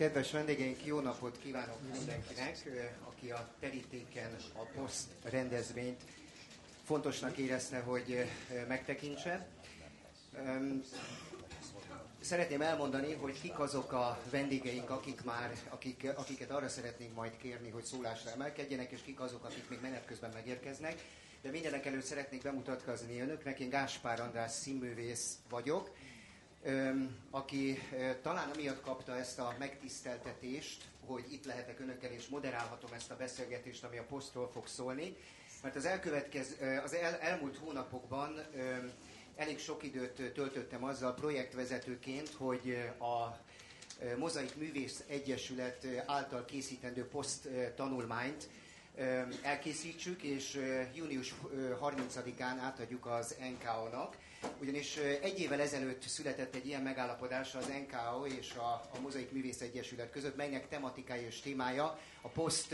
Kedves vendégeink, jó napot kívánok mindenkinek, aki a terítéken a POSZT rendezvényt fontosnak érezte, hogy megtekintse. Szeretném elmondani, hogy kik azok a vendégeink, akiket arra szeretnénk majd kérni, hogy szólásra emelkedjenek, és kik azok, akik még menet közben megérkeznek. De mindenek előtt szeretnék bemutatkozni önöknek. Én Gáspár András színművész vagyok, aki talán amiatt kapta ezt a megtiszteltetést, hogy itt lehetek önökkel és moderálhatom ezt a beszélgetést, ami a POSZT-ról fog szólni, mert az elmúlt hónapokban elég sok időt töltöttem azzal projektvezetőként, hogy a Mozaik Művész Egyesület által készítendő POSZT tanulmányt elkészítsük, és június 30-án átadjuk az NKO-nak. Ugyanis egy évvel ezelőtt született egy ilyen megállapodás az NKO és a Mozaik Művész Egyesület között, melynek tematikája és témája a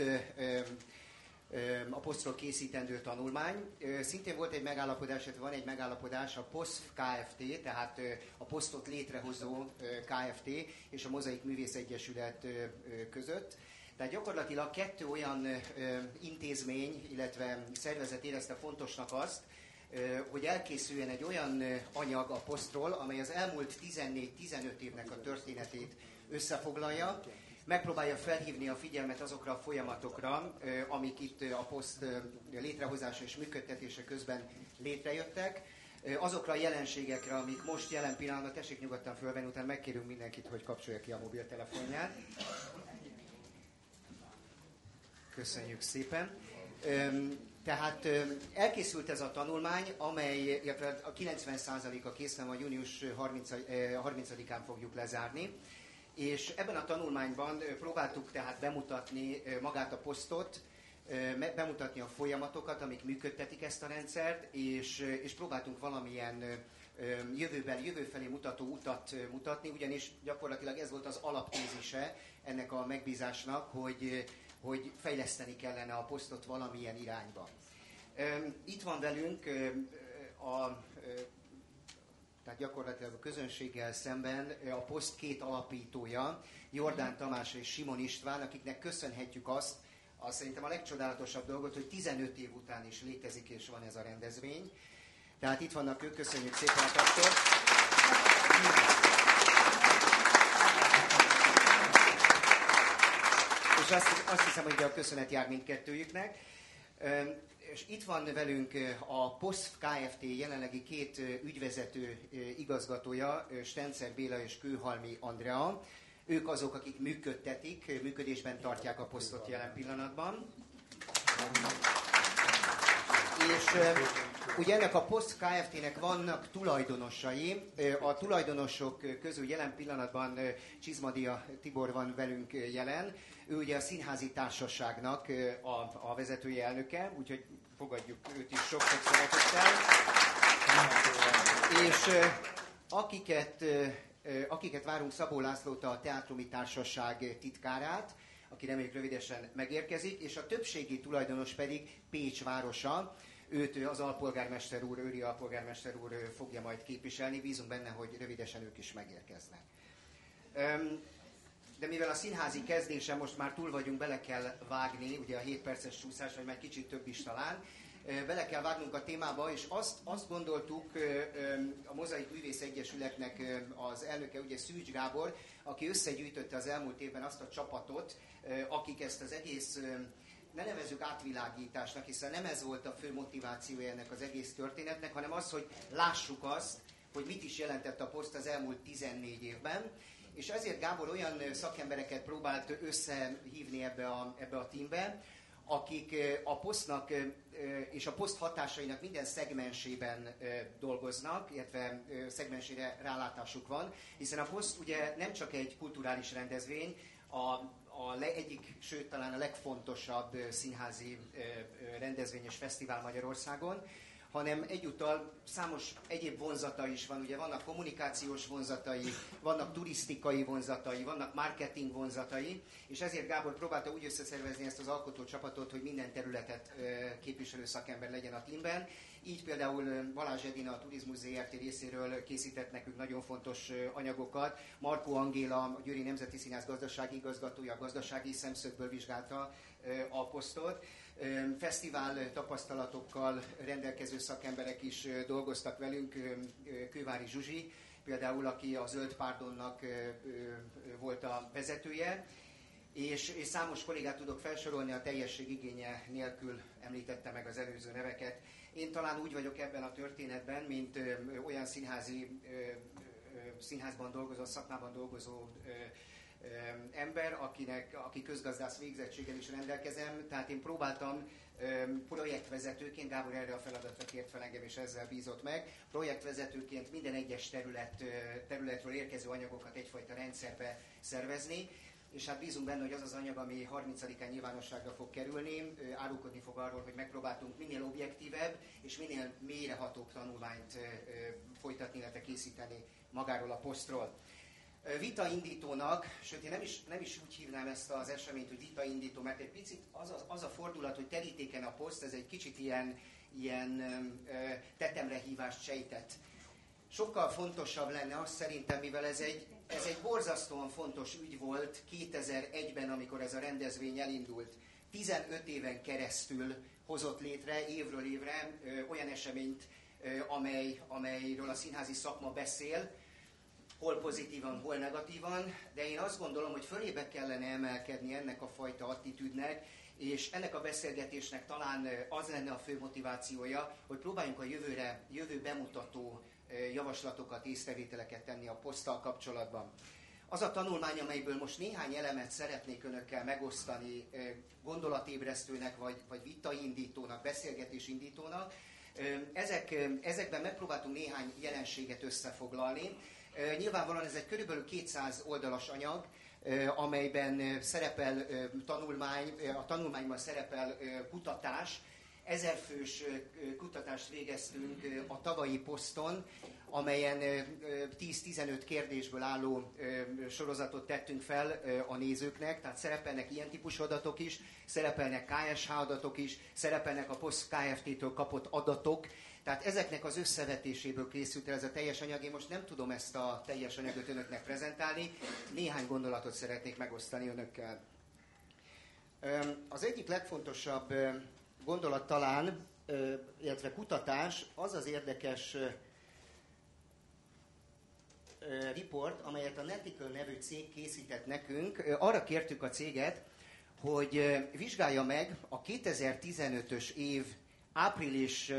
POSZT-ról készítendő tanulmány. Szintén volt egy megállapodás, illetve van egy megállapodás a POSZT Kft., tehát a POSZT-ot létrehozó Kft. És a Mozaik Művész Egyesület között. Tehát gyakorlatilag kettő olyan intézmény, illetve szervezet érezte fontosnak azt, hogy elkészüljen egy olyan anyag a POSZT-ról, amely az elmúlt 14-15 évnek a történetét összefoglalja, megpróbálja felhívni a figyelmet azokra a folyamatokra, amik itt a POSZT létrehozása és működtetése közben létrejöttek, azokra a jelenségekre, amik most jelen pillanatban, tessék nyugodtan fölvenni, utána megkérünk mindenkit, hogy kapcsolja ki a mobiltelefonját. Köszönjük szépen. Tehát elkészült ez a tanulmány, amely a 90%-a készen van, június 30-án fogjuk lezárni. És ebben a tanulmányban próbáltuk tehát bemutatni magát a POSZT-ot, bemutatni a folyamatokat, amik működtetik ezt a rendszert, és próbáltunk valamilyen jövő felé mutató utat mutatni, ugyanis gyakorlatilag ez volt az alaptézise ennek a megbízásnak, hogy fejleszteni kellene a POSZT-ot valamilyen irányba. Itt van velünk tehát gyakorlatilag a közönséggel szemben a POSZT két alapítója, Jordán Tamás és Simon István, akiknek köszönhetjük azt szerintem a legcsodálatosabb dolgot, hogy 15 év után is létezik és van ez a rendezvény. Tehát itt vannak ők, köszönjük szépen a tapsot. És azt hiszem, hogy a köszönet jár mindkettőjüknek. És itt van velünk a POSZT Kft. Jelenlegi két ügyvezető igazgatója, Stencer Béla és Kőhalmi Andrea. Ők azok, akik működtetik, működésben tartják a POSZT-ot jelen pillanatban. És ugye ennek a POSZT Kft.-nek vannak tulajdonosai. A tulajdonosok közül jelen pillanatban Csizmadia Tibor van velünk jelen. Ő ugye a Színházi Társaságnak a vezetője, elnöke, úgyhogy fogadjuk őt is sok-sok szeretettel. És akiket várunk, Szabó Lászlót, a Teátrumi Társaság titkárát, aki reméljük rövidesen megérkezik, és a többségi tulajdonos pedig Pécs városa. Őt az alpolgármester úr, Őri alpolgármester úr fogja majd képviselni, bízunk benne, hogy rövidesen ők is megérkeznek. De mivel a színházi kezdésen most már túl vagyunk, bele kell vágni, ugye a 7 perces csúszás, vagy már kicsit több is talán, bele kell vágnunk a témába, és azt gondoltuk, a Mozaik Művész Egyesületnek az elnöke, ugye Szűcs Gábor, aki összegyűjtötte az elmúlt évben azt a csapatot, akik ezt az egész, ne nevezzük átvilágításnak, hiszen nem ez volt a fő motivációja ennek az egész történetnek, hanem az, hogy lássuk azt, hogy mit is jelentett a POSZT az elmúlt 14 évben, és ezért Gábor olyan szakembereket próbált összehívni ebbe a teambe, akik a POSZT-nak és a POSZT hatásainak minden szegmensében dolgoznak, illetve szegmensére rálátásuk van, hiszen a POSZT ugye nem csak egy kulturális rendezvény, egyik, sőt talán a legfontosabb színházi rendezvény és fesztivál Magyarországon, hanem egyúttal számos egyéb vonzata is van. Ugye vannak kommunikációs vonzatai, vannak turisztikai vonzatai, vannak marketing vonzatai, és ezért Gábor próbálta úgy összeszervezni ezt az alkotócsapatot, hogy minden területet képviselő szakember legyen a teamben. Így például Balázs Edina a Turizmus ZRT részéről készített nekünk nagyon fontos anyagokat. Markó Angéla, a Győri Nemzeti Színház gazdasági igazgatója, gazdasági szemszögből vizsgálta a posztot. Fesztivál tapasztalatokkal rendelkező szakemberek is dolgoztak velünk, Kővári Zsuzsi, például aki a Zöld Párdonnak volt a vezetője, és számos kollégát tudok felsorolni, a teljesség igénye nélkül említette meg az előző neveket. Én talán úgy vagyok ebben a történetben, mint olyan színházban dolgozó, szakmában dolgozó ember, aki közgazdász végzettséggel is rendelkezem, tehát én próbáltam projektvezetőként, Gábor erre a feladatra kért fel engem, és ezzel bízott meg, projektvezetőként minden egyes területről érkező anyagokat egyfajta rendszerbe szervezni, és hát bízunk benne, hogy az az anyag, ami 30-án nyilvánosságra fog kerülni, árulkodni fog arról, hogy megpróbáltunk minél objektívebb és minél mélyrehatóbb tanulmányt folytatni, illetve készíteni magáról a posztról. Vitaindítónak, sőt én nem is úgy hívnám ezt az eseményt, hogy vitaindító, mert egy picit az a fordulat, hogy terítéken a poszt, ez egy kicsit ilyen tetemre hívást sejtett. Sokkal fontosabb lenne az szerintem, mivel ez egy borzasztóan fontos ügy volt 2001-ben, amikor ez a rendezvény elindult. 15 éven keresztül hozott létre évről évre olyan eseményt, amelyről a színházi szakma beszél, hol pozitívan, hol negatívan, de én azt gondolom, hogy fölébe kellene emelkedni ennek a fajta attitűdnek, és ennek a beszélgetésnek talán az lenne a fő motivációja, hogy próbáljunk a jövő bemutató javaslatokat, észrevételeket tenni a poszttal kapcsolatban. Az a tanulmány, amelyből most néhány elemet szeretnék önökkel megosztani, gondolatébresztőnek, vagy vitaindítónak, beszélgetésindítónak, ezekben megpróbáltunk néhány jelenséget összefoglalni. Nyilvánvalóan ez egy körülbelül 200 oldalas anyag, amelyben szerepel tanulmány, a tanulmányban szerepel kutatás. 1000 fős kutatást végeztünk a tavalyi poszton, amelyen 10-15 kérdésből álló sorozatot tettünk fel a nézőknek, tehát szerepelnek ilyen típusú adatok is, szerepelnek KSH adatok is, szerepelnek a POSZ Kft-től kapott adatok, tehát ezeknek az összevetéséből készült el ez a teljes anyag. Én most nem tudom ezt a teljes anyagot önöknek prezentálni, néhány gondolatot szeretnék megosztani önökkel. Az egyik legfontosabb gondolat talán, illetve kutatás, az az érdekes riport, amelyet a Netical nevű cég készített nekünk. Arra kértük a céget, hogy vizsgálja meg a 2015-ös év április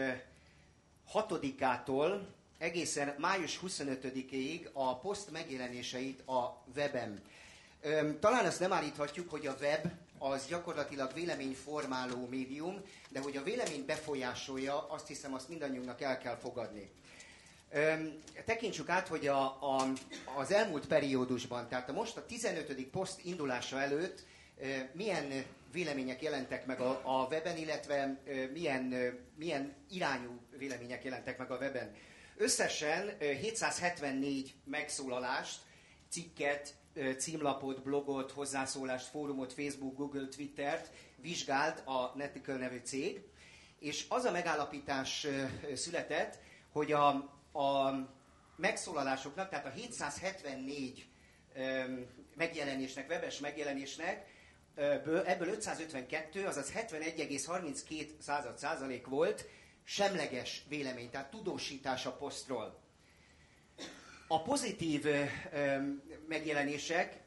6-ától egészen május 25-ig a poszt megjelenéseit a weben. Talán azt nem állíthatjuk, hogy a web az gyakorlatilag véleményformáló médium, de hogy a vélemény befolyásolja, azt hiszem, azt mindannyiunknak el kell fogadni. Tekintsük át, hogy az elmúlt periódusban, tehát most a 15. poszt indulása előtt milyen vélemények jelentek meg a weben, illetve milyen irányú vélemények jelentek meg a weben. Összesen 774 megszólalást, cikket, címlapot, blogot, hozzászólást, fórumot, Facebook, Google, Twittert vizsgált a Netical nevű cég, és az a megállapítás született, hogy a megszólalásoknak, tehát a 774 megjelenésnek, webes megjelenésnek, ebből 552, azaz 71,32% volt semleges vélemény, tehát tudósítás a posztról. A pozitív megjelenések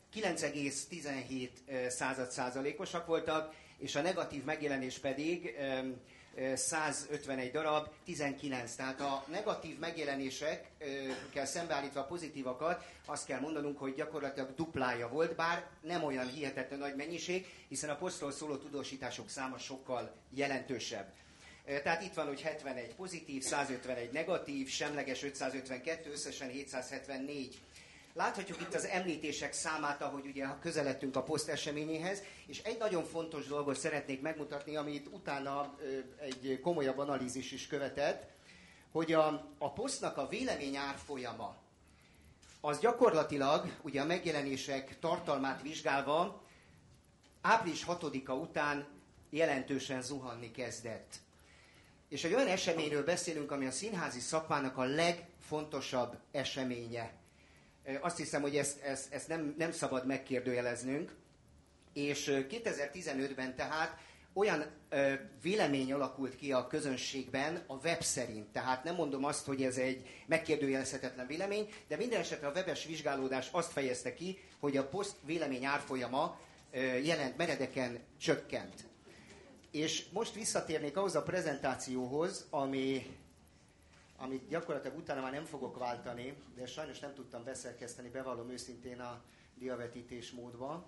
9,17%-osak voltak, és a negatív megjelenés pedig 151 darab, 19. Tehát a negatív megjelenésekkel szembeállítva a pozitívakat, azt kell mondanunk, hogy gyakorlatilag duplája volt, bár nem olyan hihetetlen nagy mennyiség, hiszen a posztról szóló tudósítások száma sokkal jelentősebb. Tehát itt van, hogy 71 pozitív, 151 negatív, semleges 552, összesen 774. Láthatjuk itt az említések számát, ahogy ugye közeledtünk a poszt eseményéhez, és egy nagyon fontos dolgot szeretnék megmutatni, amit utána egy komolyabb analízis is követett, hogy a posztnak a vélemény árfolyama, az gyakorlatilag, ugye a megjelenések tartalmát vizsgálva, április 6-a után jelentősen zuhanni kezdett. És egy olyan eseményről beszélünk, ami a színházi szakmának a legfontosabb eseménye. Azt hiszem, hogy ezt nem szabad megkérdőjeleznünk. És 2015-ben tehát olyan vélemény alakult ki a közönségben a web szerint. Tehát nem mondom azt, hogy ez egy megkérdőjelezhetetlen vélemény, de minden esetre a webes vizsgálódás azt fejezte ki, hogy a poszt vélemény árfolyama meredeken csökkent. És most visszatérnék ahhoz a prezentációhoz, amit gyakorlatilag utána már nem fogok váltani, de sajnos nem tudtam beszerkeszteni, bevallom őszintén a diavetítés módba.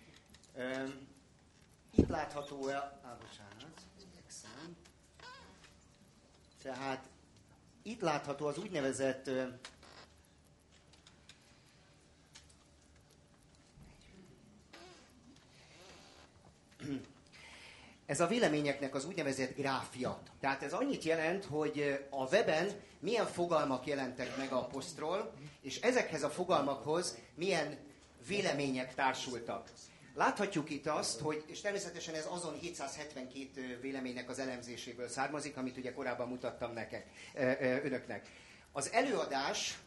Itt látható bocsánat, igyekszem. Tehát itt látható az úgynevezett ez a véleményeknek az úgynevezett gráfja. Tehát ez annyit jelent, hogy a weben milyen fogalmak jelentek meg a posztról, és ezekhez a fogalmakhoz milyen vélemények társultak. Láthatjuk itt azt, hogy, és természetesen ez azon 772 véleménynek az elemzéséből származik, amit ugye korábban mutattam önöknek. Az előadás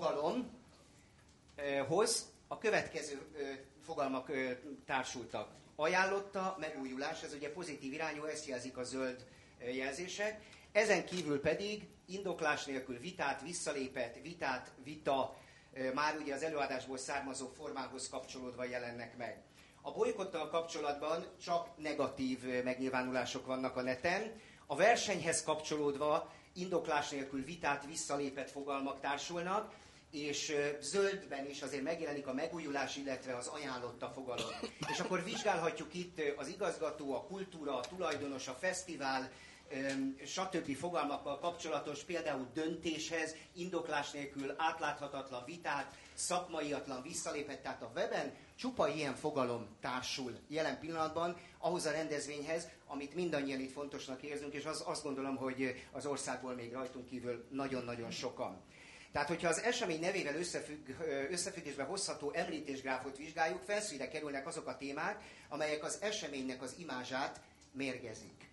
fogalomhoz a következő fogalmak társultak. Ajánlotta, megújulás, ez ugye pozitív irányú, ezt jelzik a zöld jelzések. Ezen kívül pedig indoklás nélkül vitát, visszalépett, vita, már ugye az előadásból származó formához kapcsolódva jelennek meg. A bolykottal kapcsolatban csak negatív megnyilvánulások vannak a neten. A versenyhez kapcsolódva indoklás nélkül vitát, visszalépett fogalmak társulnak, és zöldben is azért megjelenik a megújulás, illetve az ajánlotta fogalom. És akkor vizsgálhatjuk itt az igazgató, a kultúra, a tulajdonos, a fesztivál, stb. Fogalmakkal kapcsolatos, például döntéshez, indoklás nélkül átláthatatlan vitát, szakmaiatlan visszalépett, tehát a weben csupa ilyen fogalom társul jelen pillanatban ahhoz a rendezvényhez, amit mindannyian itt fontosnak érzünk, és azt gondolom, hogy az országból még rajtunk kívül nagyon-nagyon sokan. Tehát, hogyha az esemény nevével összefüggésbe hozható említésgráfot vizsgáljuk, felszínre kerülnek azok a témák, amelyek az eseménynek az imázsát mérgezik.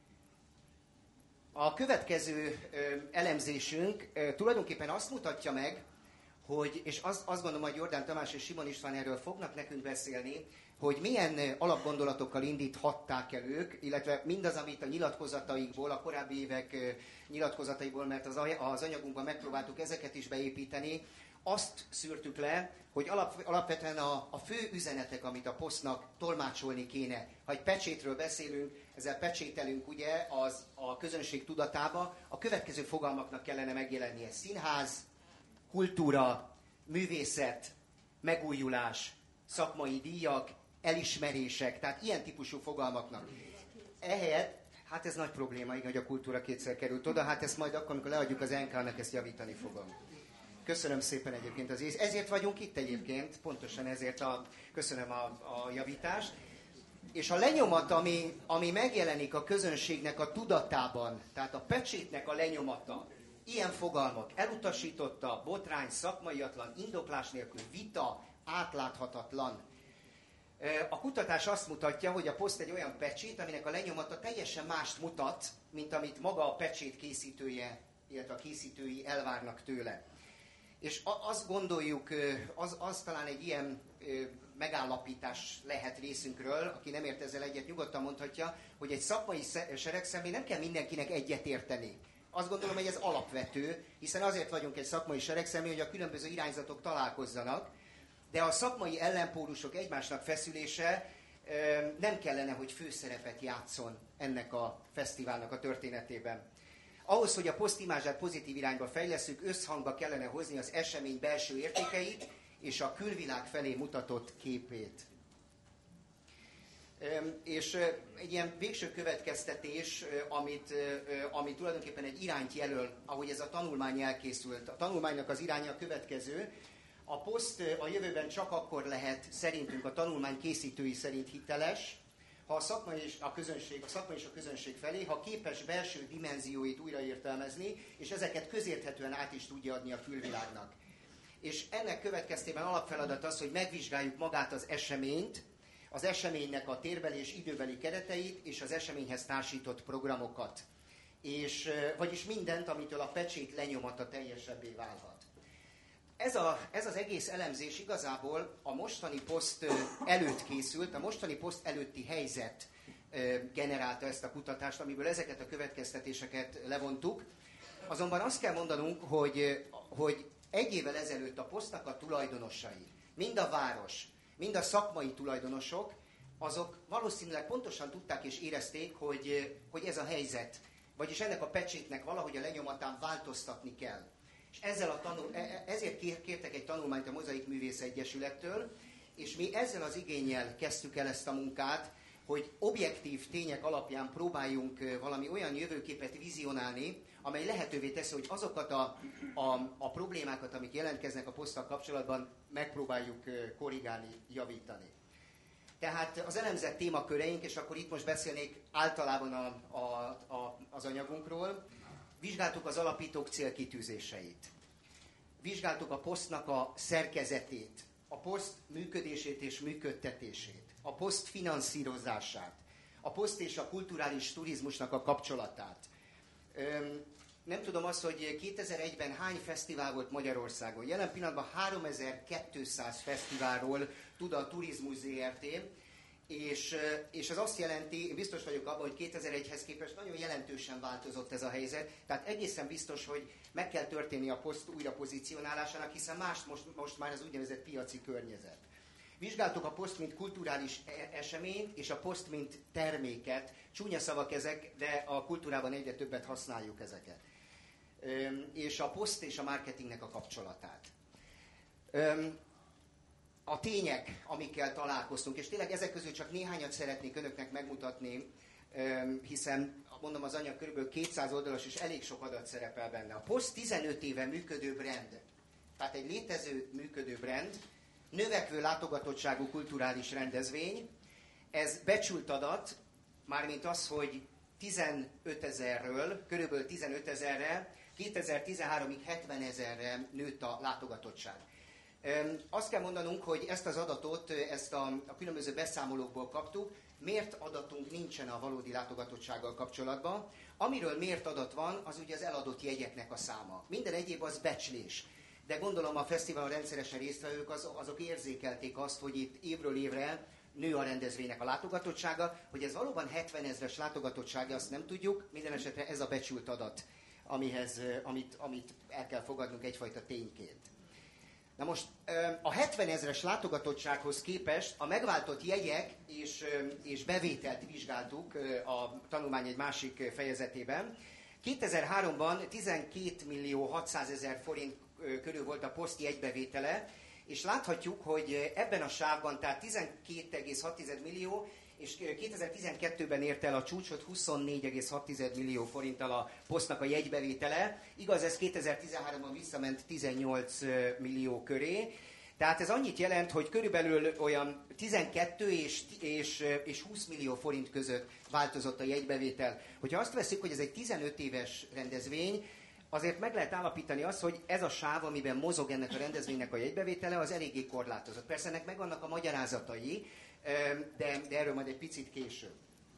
A következő elemzésünk tulajdonképpen azt mutatja meg, hogy, és azt gondolom, hogy Jordán Tamás és Simon István erről fognak nekünk beszélni, hogy milyen alapgondolatokkal indíthatták el ők, illetve mindaz, amit a nyilatkozataikból, a korábbi évek nyilatkozataiból, mert az anyagunkban megpróbáltuk ezeket is beépíteni, azt szűrtük le, hogy alapvetően a fő üzenetek, amit a posztnak tolmácsolni kéne. Ha egy pecsétről beszélünk, ezzel pecsételünk ugye a közönség tudatába, a következő fogalmaknak kellene megjelennie: színház, kultúra, művészet, megújulás, szakmai díjak, elismerések, tehát ilyen típusú fogalmaknak. Ehelyett, hát ez nagy probléma, igen, hogy a kultúra kétszer került oda, hát ezt majd akkor, amikor leadjuk az NK-nak, ezt javítani fogom. Köszönöm szépen egyébként az ezért vagyunk itt egyébként, pontosan ezért köszönöm a javítást. És a lenyomat, ami megjelenik a közönségnek a tudatában, tehát a pecsétnek a lenyomata, ilyen fogalmak: elutasította, botrány, szakmaiatlan, indoklás nélkül, vita, átláthatatlan. A kutatás azt mutatja, hogy a poszt egy olyan pecsét, aminek a lenyomata teljesen mást mutat, mint amit maga a pecsét készítője, illetve a készítői elvárnak tőle. És azt gondoljuk, az talán egy ilyen megállapítás lehet részünkről, aki nem ért ezzel egyet, nyugodtan mondhatja, hogy egy szakmai seregszemlén nem kell mindenkinek egyet érteni. Azt gondolom, hogy ez alapvető, hiszen azért vagyunk egy szakmai seregszemlén, hogy a különböző irányzatok találkozzanak, de a szakmai ellenpólusok egymásnak feszülése nem kellene, hogy főszerepet játszon ennek a fesztiválnak a történetében. Ahhoz, hogy a posztimázsát pozitív irányba fejlesszük, összhangba kellene hozni az esemény belső értékeit és a külvilág felé mutatott képét. És egy ilyen végső következtetés, ami tulajdonképpen egy irányt jelöl, ahogy ez a tanulmány elkészült. A tanulmánynak az iránya a következő: a poszt a jövőben csak akkor lehet szerintünk a tanulmány készítői szerint hiteles, ha a szakma és a közönség felé, ha képes belső dimenzióit újraértelmezni, és ezeket közérthetően át is tudja adni a külvilágnak. És ennek következtében alapfeladat az, hogy megvizsgáljuk magát az eseményt, az eseménynek a térbeli és időbeli kereteit, és az eseményhez társított programokat. vagyis mindent, amitől a pecsét lenyomata teljesebbé válhat. Ez az egész elemzés igazából a mostani poszt előtt készült, a mostani poszt előtti helyzet generálta ezt a kutatást, amiből ezeket a következtetéseket levontuk. Azonban azt kell mondanunk, hogy egy évvel ezelőtt a posztnak a tulajdonosai, mind a város, mind a szakmai tulajdonosok, azok valószínűleg pontosan tudták és érezték, hogy ez a helyzet, vagyis ennek a pecsétnek valahogy a lenyomatán változtatni kell. És ezért kértek egy tanulmányt a Mozaik Művész Egyesülettől, és mi ezzel az igénnyel kezdtük el ezt a munkát, hogy objektív tények alapján próbáljunk valami olyan jövőképet vizionálni, amely lehetővé teszi, hogy azokat a problémákat, amik jelentkeznek a poszttal kapcsolatban, megpróbáljuk korrigálni, javítani. Tehát az elemzett témaköreink, és akkor itt most beszélnék általában az anyagunkról, vizsgáltuk az alapítók célkitűzéseit, vizsgáltuk a posztnak a szerkezetét, a poszt működését és működtetését, a poszt finanszírozását, a poszt és a kulturális turizmusnak a kapcsolatát. Nem tudom azt, hogy 2001-ben hány fesztivál volt Magyarországon. Jelen pillanatban 3200 fesztiválról tud a Turizmus ZRT, és ez azt jelenti, én biztos vagyok abban, hogy 2001-hez képest nagyon jelentősen változott ez a helyzet, tehát egészen biztos, hogy meg kell történni a poszt újrapozícionálásának, hiszen most már az úgynevezett piaci környezet. Vizsgáltuk a poszt, mint kulturális eseményt, és a poszt, mint terméket. Csúnya szavak ezek, de a kultúrában egyre többet használjuk ezeket. És a poszt és a marketingnek a kapcsolatát. A tények, amikkel találkoztunk, és tényleg ezek közül csak néhányat szeretnék önöknek megmutatni, hiszen mondom, az anyag kb. 200 oldalas, és elég sok adat szerepel benne. A poszt 15 éve működő brand, tehát egy létező működő brand, növekvő látogatottságú kulturális rendezvény. Ez becsült adat, mármint az, hogy 15 000-ről, körülbelül 15 000-re, 2013-ig 70 000-re nőtt a látogatottság. Azt kell mondanunk, hogy ezt az adatot, ezt a különböző beszámolókból kaptuk, mért adatunk nincsen a valódi látogatottsággal kapcsolatban. Amiről mért adat van, az ugye az eladott jegyeknek a száma. Minden egyéb az becslés. De gondolom a fesztiválon rendszeresen résztvevők azok érzékelték azt, hogy itt évről évre nő a rendezvénynek a látogatottsága, hogy ez valóban 70 000-es látogatottsága, azt nem tudjuk, minden esetre ez a becsült adat, amit el kell fogadnunk egyfajta tényként. Na most a 70 000-es látogatottsághoz képest a megváltott jegyek és bevételt vizsgáltuk a tanulmány egy másik fejezetében. 2003-ban 12.600.000 forint körül volt a poszt jegybevétele, és láthatjuk, hogy ebben a sávban, tehát 12,6 millió, és 2012-ben ért el a csúcsot 24,6 millió forinttal a posztnak a jegybevétele. Igaz, ez 2013-ban visszament 18 millió köré. Tehát ez annyit jelent, hogy körülbelül olyan 12 és 20 millió forint között változott a jegybevétel. Hogyha azt veszik, hogy ez egy 15 éves rendezvény, azért meg lehet állapítani azt, hogy ez a sáv, amiben mozog ennek a rendezvénynek a jegybevétele, az eléggé korlátozott. Persze ennek megvannak a magyarázatai, de erről majd egy picit később.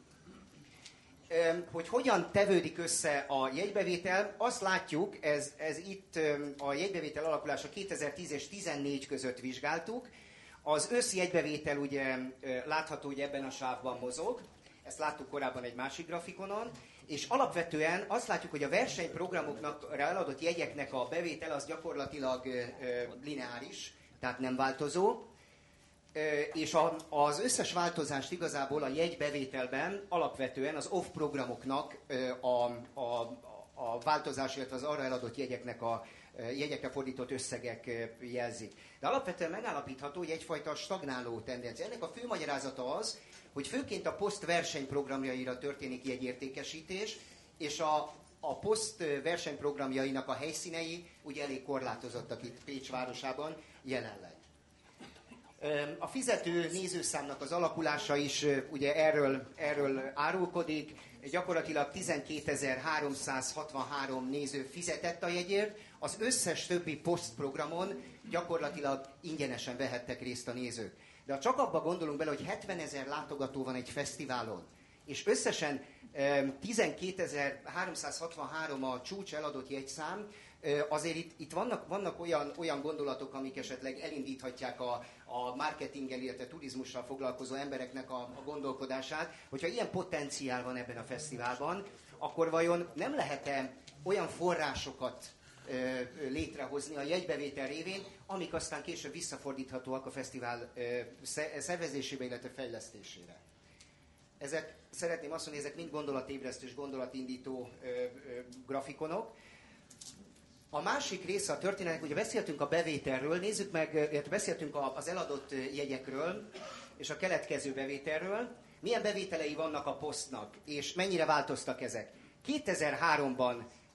Hogy hogyan tevődik össze a jegybevétel, azt látjuk, ez itt a jegybevétel alakulása 2010 és 2014 között vizsgáltuk. Az összjegybevétel ugye látható, hogy ebben a sávban mozog, ezt láttuk korábban egy másik grafikonon, és alapvetően azt látjuk, hogy a versenyprogramoknak eladott jegyeknek a bevétel az gyakorlatilag lineáris, tehát nem változó, és az összes változást igazából a jegybevételben alapvetően az off programoknak a változás, illetve az arra eladott jegyeknek a jegyekre fordított összegek jelzik. De alapvetően megállapítható, hogy egyfajta stagnáló tendencia. Ennek a fő magyarázata az, hogy főként a poszt versenyprogramjaira történik jegyértékesítés, és a poszt versenyprogramjainak a helyszínei ugye elég korlátozottak itt Pécs városában jelenleg. A fizető nézőszámnak az alakulása is ugye erről árulkodik. Gyakorlatilag 12.363 néző fizetett a jegyért, az összes többi posztprogramon gyakorlatilag ingyenesen vehettek részt a nézők. De ha csak abba gondolunk bele, hogy 70 000 látogató van egy fesztiválon, És összesen 12.363 a csúcs eladott jegyszám. Azért itt vannak olyan gondolatok, amik esetleg elindíthatják a marketinggel, illetve turizmussal foglalkozó embereknek a gondolkodását, hogyha ilyen potenciál van ebben a fesztiválban, akkor vajon nem lehet-e olyan forrásokat létrehozni a jegybevétel révén, amik aztán később visszafordíthatóak a fesztivál szervezésébe, illetve fejlesztésére. Szeretném azt mondani, ezek mind gondolatébresztő és gondolatindító grafikonok. A másik része a történetnek, ugye beszéltünk a bevételről, nézzük meg, beszéltünk az eladott jegyekről és a keletkező bevételről. Milyen bevételei vannak a Posztnak, és mennyire változtak ezek? 2003-ban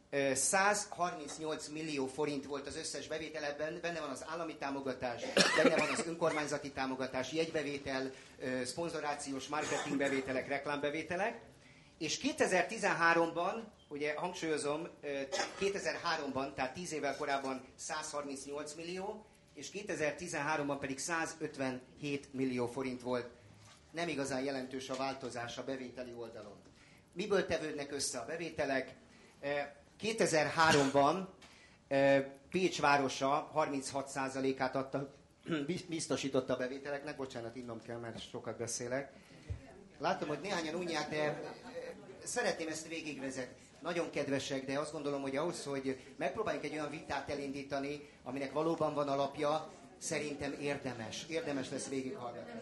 138 millió forint volt az összes bevételben, benne van az állami támogatás, benne van az önkormányzati támogatás, jegybevétel, szponzorációs marketingbevételek, reklámbevételek, és 2013-ban, ugye hangsúlyozom, 2003-ban, tehát 10 évvel korábban 138 millió, és 2013-ban pedig 157 millió forint volt. Nem igazán jelentős a változás a bevételi oldalon. Miből tevődnek össze a bevételek? 2003-ban Pécs városa 36%-át biztosította a bevételeknek. Bocsánat, innom kell, mert sokat beszélek. Látom, hogy néhányan unják, de szeretném ezt végigvezetni. Nagyon kedvesek, de azt gondolom, hogy ahhoz, hogy megpróbáljuk egy olyan vitát elindítani, aminek valóban van alapja, szerintem érdemes lesz végighallgatni.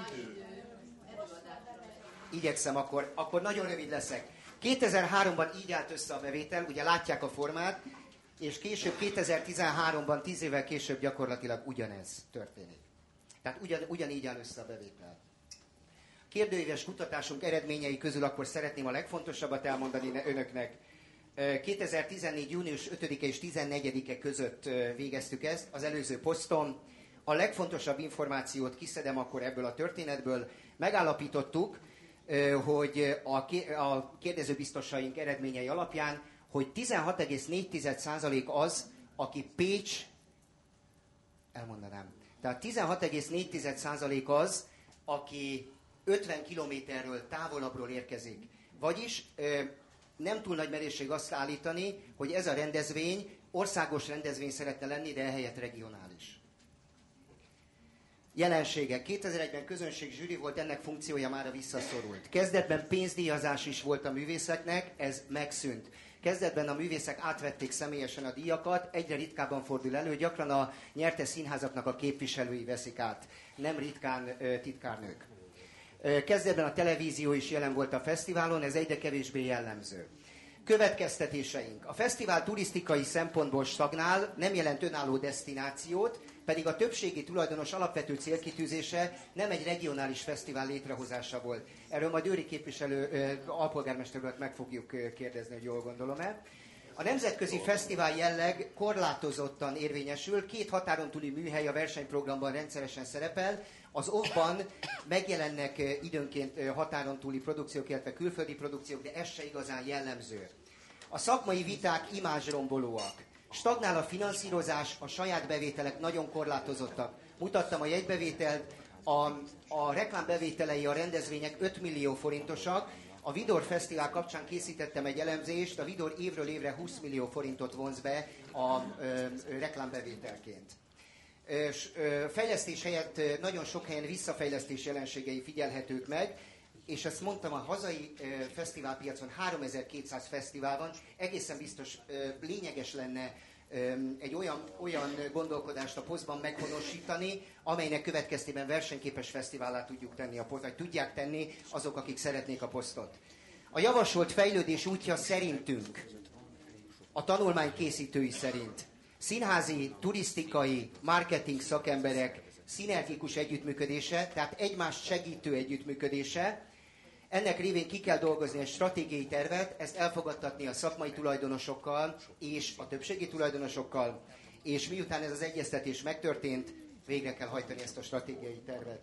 Igyekszem, akkor nagyon rövid leszek. 2003-ban így állt össze a bevétel, ugye látják a formát, és később 2013-ban, 10 évvel később gyakorlatilag ugyanez történik. Tehát ugyanígy áll össze a bevétel. Kérdőíves kutatásunk eredményei közül akkor szeretném a legfontosabbat elmondani önöknek. 2014. június 5-e és 14-e között végeztük ezt az előző poszton. A legfontosabb információt kiszedem akkor ebből a történetből. Megállapítottuk, hogy a kérdezőbiztosaink eredményei alapján, hogy 16,4% az, aki Pécs, elmondanám, tehát 16,4% az, aki 50 kilométerről távolabbról érkezik. Vagyis nem túl nagy merészség azt állítani, hogy ez a rendezvény országos rendezvény szeretne lenni, de ehelyett regionális. Jelenségek. 2001-ben közönségzsűri volt, ennek funkciója mára visszaszorult. Kezdetben pénzdíjazás is volt a művészeknek, ez megszűnt. Kezdetben a művészek átvették személyesen a díjakat, egyre ritkábban fordul elő, gyakran a nyertes színházaknak a képviselői veszik át, nem ritkán titkárnők. Kezdetben a televízió is jelen volt a fesztiválon, ez egyre kevésbé jellemző. Következtetéseink. A fesztivál turisztikai szempontból stagnál, nem jelent önálló desztinációt, pedig a többségi tulajdonos alapvető célkitűzése nem egy regionális fesztivál létrehozása volt. Erről majd Őri képviselő, alpolgármester urat meg fogjuk kérdezni, hogy jól gondolom-e. A nemzetközi fesztivál jelleg korlátozottan érvényesül, 2 határon túli műhely a versenyprogramban rendszeresen szerepel, az off-ban megjelennek időnként határon túli produkciók, illetve külföldi produkciók, de ez se igazán jellemző. A szakmai viták imázsrombolóak. Stagnál a finanszírozás, a saját bevételek nagyon korlátozottak. Mutattam a jegybevételt, a reklámbevételei a rendezvények 5 millió forintosak. A Vidor Fesztivál kapcsán készítettem egy elemzést, a Vidor évről évre 20 millió forintot vonz be a reklámbevételként. Fejlesztés helyett nagyon sok helyen visszafejlesztés jelenségei figyelhetők meg, és ezt mondtam, a hazai fesztiválpiacon 3200 fesztivál van, egészen biztos lényeges lenne egy olyan gondolkodást a Posztban meghonosítani, amelynek következtében versenyképes fesztiválá tudjuk tenni a Poszt, vagy tudják tenni azok, akik szeretnék a Posztot. A javasolt fejlődés útja szerintünk, a tanulmány készítői szerint, színházi, turisztikai, marketing szakemberek szinergikus együttműködése, tehát egymást segítő együttműködése. Ennek révén ki kell dolgozni egy stratégiai tervet, ezt elfogadtatni a szakmai tulajdonosokkal és a többségi tulajdonosokkal, és miután ez az egyeztetés megtörtént, végre kell hajtani ezt a stratégiai tervet.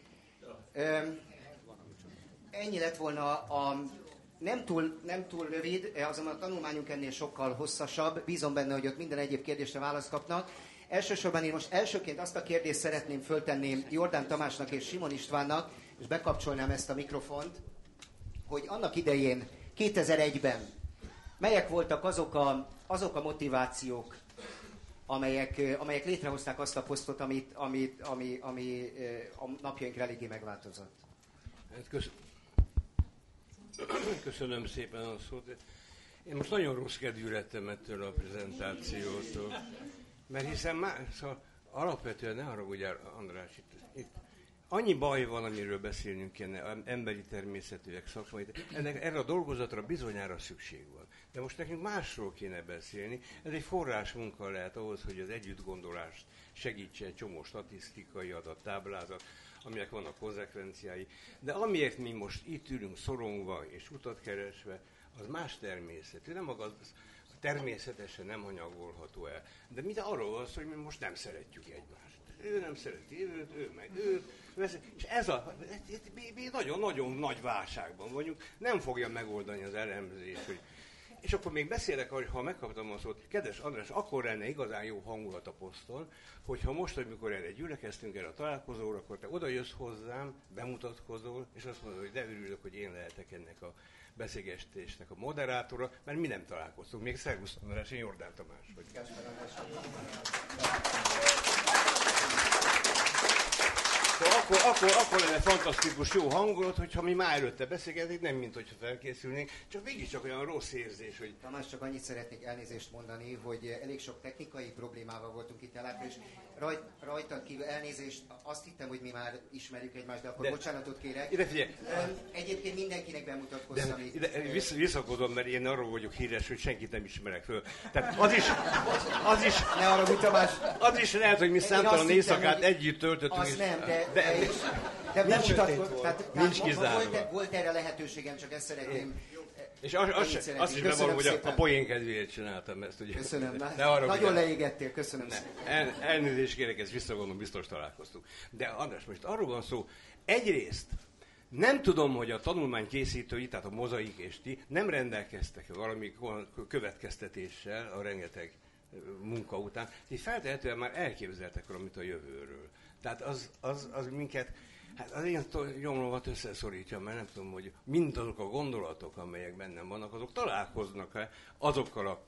Ennyi lett volna a nem túl rövid, azonban a tanulmányunk ennél sokkal hosszasabb. Bízom benne, hogy ott minden egyéb kérdésre választ kapnak. Elsősorban én most elsőként azt a kérdést szeretném föltenni Jordán Tamásnak és Simon Istvánnak, és bekapcsolnám ezt a mikrofont, hogy annak idején, 2001-ben melyek voltak azok a motivációk, amelyek létrehozták azt a posztot, ami a napjainkra eléggé megváltozott. Köszönöm szépen a szót. Én most nagyon rossz kedvű lettem ettől a prezentációtól, mert hiszen szóval alapvetően ne haragudjál, András, itt annyi baj van, amiről beszélnünk kéne, emberi természetűek, szakmai. Erre a dolgozatra bizonyára szükség van. De most nekünk másról kéne beszélni. Ez egy forrás munka lehet ahhoz, hogy az együttgondolást segítse egy csomó statisztikai adat, táblázat, aminek vannak konzekvenciái. De amiért mi most itt ülünk szorongva és utat keresve, az más természetű. Nem maga természetesen nem hanyagolható el. De mind arról van szó, hogy mi most nem szeretjük egymást. Ő nem szereti őt, ő meg őt. És mi nagyon-nagyon nagy válságban vagyunk. Nem fogja megoldani az elemzés, hogy... És akkor még beszélek, hogy ha megkaptam a szót, kedves András, akkor lenne igazán jó hangulat a poszton, hogyha most, amikor erre gyülekeztünk erre a találkozóra, akkor te oda jössz hozzám, bemutatkozol, és azt mondod, hogy de örülök, hogy én lehetek ennek a beszélgetésnek a moderátora, mert mi nem találkoztunk. Még szervusz András, én Jordán Tamás vagyok. Akkor lenne fantasztikus jó hangulat, hogyha mi már előtte beszélgetnénk, nem mint hogyha felkészülnénk, csak mégiscsak olyan rossz érzés, hogy... Tamás, csak annyit szeretnék elnézést mondani, hogy elég sok technikai problémával voltunk itt ellátva, és rajtad kívül elnézést, azt hittem, hogy mi már ismerjük egymást, de akkor bocsánatot kérek. Ide figyelj! Egyébként mindenkinek bemutatkozzam itt. Visszakozom, mert én arról vagyok híres, hogy senkit nem ismerek föl. Tehát ne arra, hogy Tamás... Az is lehet, hogy mi számtalan éjszakát együtt töltöttünk. Az nem, de nincs kizárva. Volt erre lehetőségem, csak ezt szeretném. És azt is bevallom, hogy a poén kedvéért csináltam ezt. Ugye. Köszönöm. Nagyon leégettél, köszönöm szépen. Elnézést kérek, ezt visszavonom, biztos találkoztunk. De András, most arról van szó, egyrészt nem tudom, hogy a tanulmány készítői, tehát a Mozaik és ti nem rendelkeztek valami következtetéssel a rengeteg munka után. Ti feltehetően már elképzeltek valamit a jövőről. Tehát az minket, hát az én gyomromat összeszorítja, mert nem tudom, hogy mindazok a gondolatok, amelyek bennem vannak, azok találkoznak-e azokkal a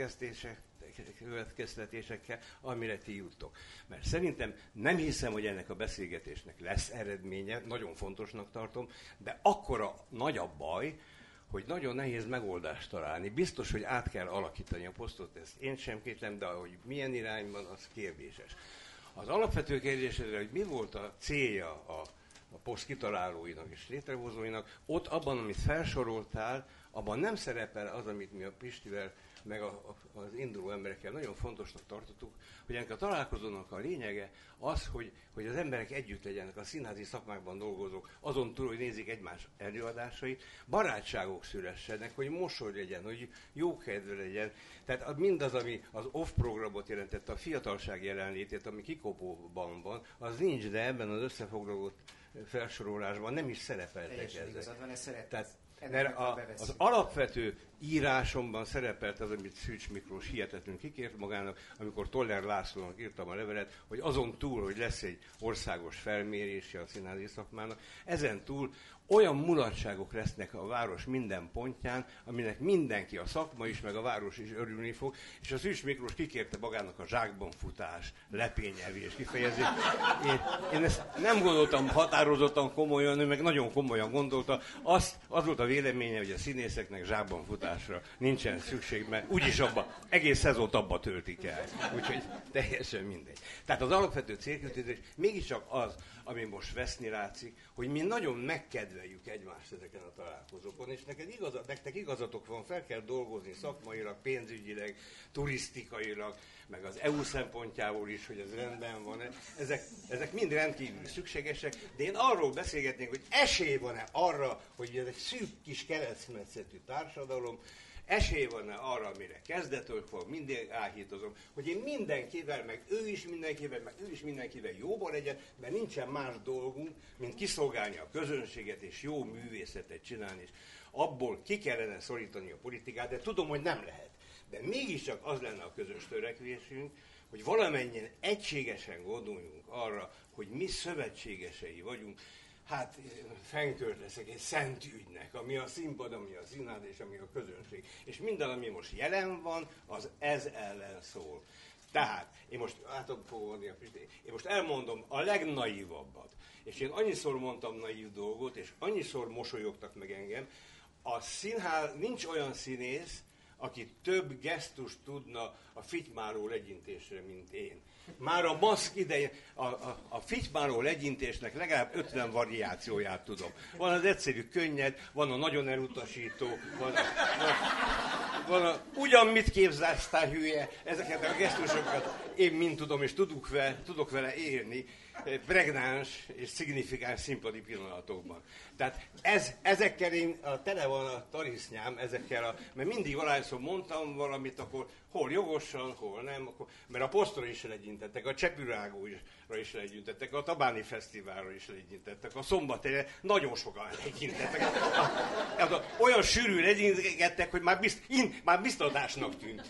következtetésekkel, amire ti juttok. Mert szerintem nem hiszem, hogy ennek a beszélgetésnek lesz eredménye, nagyon fontosnak tartom, de akkora nagy a baj, hogy nagyon nehéz megoldást találni. Biztos, hogy át kell alakítani a posztot, ezt én sem kétlem, de hogy milyen irányban, az kérdéses. Az alapvető kérdésre, hogy mi volt a célja a poszt kitalálóinak és létrehozóinak, ott abban, amit felsoroltál, abban nem szerepel az, amit mi a Pistivel, meg az induló emberekkel nagyon fontosnak tartottuk, hogy ennek a találkozónak a lényege az, hogy az emberek együtt legyenek, a színházi szakmákban dolgozók, azon túl, hogy nézik egymás előadásait, barátságok szülessenek, hogy mosoly legyen, hogy jókedv legyen. Tehát mindaz, ami az off programot jelentette, a fiatalság jelenlétét, ami kikopóban van, az nincs, de ebben az összefoglalott felsorolásban nem is szerepeltek ezek. Mert az alapvető írásomban szerepelt az, amit Szűcs Miklós hihetetlenül kikért magának, amikor Toller Lászlónak írtam a levelet, hogy azon túl, hogy lesz egy országos felmérése a színházi szakmának, ezen túl olyan mulatságok lesznek a város minden pontján, aminek mindenki, a szakma is, meg a város is örülni fog, és a Szűcs Miklós kikérte magának a zsákban futás, lepényelvés kifejezést. Én ezt nem gondoltam határozottan komolyan, ő meg nagyon komolyan gondolta. Az volt a véleménye, hogy a színészeknek zsákban futásra nincsen szükség, mert úgyis egész szezont abba töltik el. Úgyhogy teljesen mindegy. Tehát az alapvető célkitűzés mégiscsak az, ami most veszni látszik, hogy mi nagyon megkedveljük egymást ezeken a találkozókon, és nektek igazatok van, fel kell dolgozni szakmailag, pénzügyileg, turisztikailag, meg az EU szempontjából is, hogy ez rendben van. Ezek mind rendkívül szükségesek, de én arról beszélgetnék, hogy esély van-e arra, hogy ez egy szűk kis keresztmetszetű társadalom, esély van-e arra, amire kezdetől fog, mindig áhítozom, hogy én mindenkivel, meg ő is mindenkivel jóban legyen, mert nincsen más dolgunk, mint kiszolgálni a közönséget és jó művészetet csinálni, és abból ki kellene szorítani a politikát, de tudom, hogy nem lehet. De mégiscsak az lenne a közös törekvésünk, hogy valamennyien egységesen gondoljunk arra, hogy mi szövetségesei vagyunk hát fenkölt leszek egy szent ügynek, ami a színpad, ami a színház és ami a közönség. És minden, ami most jelen van, az ez ellen szól. Tehát, én most elmondom a legnaívabbat. És én annyiszor mondtam naív dolgot, és annyiszor mosolyogtak meg engem. A színház, nincs olyan színész, aki több gesztust tudna a fitymáló legyintésre, mint én. Már a maszk idején, a fitymáló legyintésnek legalább 50 variációját tudom. Van az egyszerű könnyed, van a nagyon elutasító, van a ugyan mit képzelsztál hülye, ezeket a gesztusokat én mind tudom, és tudok vele élni, pregnáns és szignifikáns színpadi pillanatokban. Tehát ezekkel tele van a tarisznyám, mert mindig valahányszor mondtam valamit, akkor hol jogosan, hol nem, mert a Posztra is legyintettek, a Csepürágóra is legyintettek, a Tabáni Fesztiválra is legyintettek, a Szombathelyre nagyon sokan legyintettek. Olyan sűrű legyintettek, hogy már biztatásnak tűnt.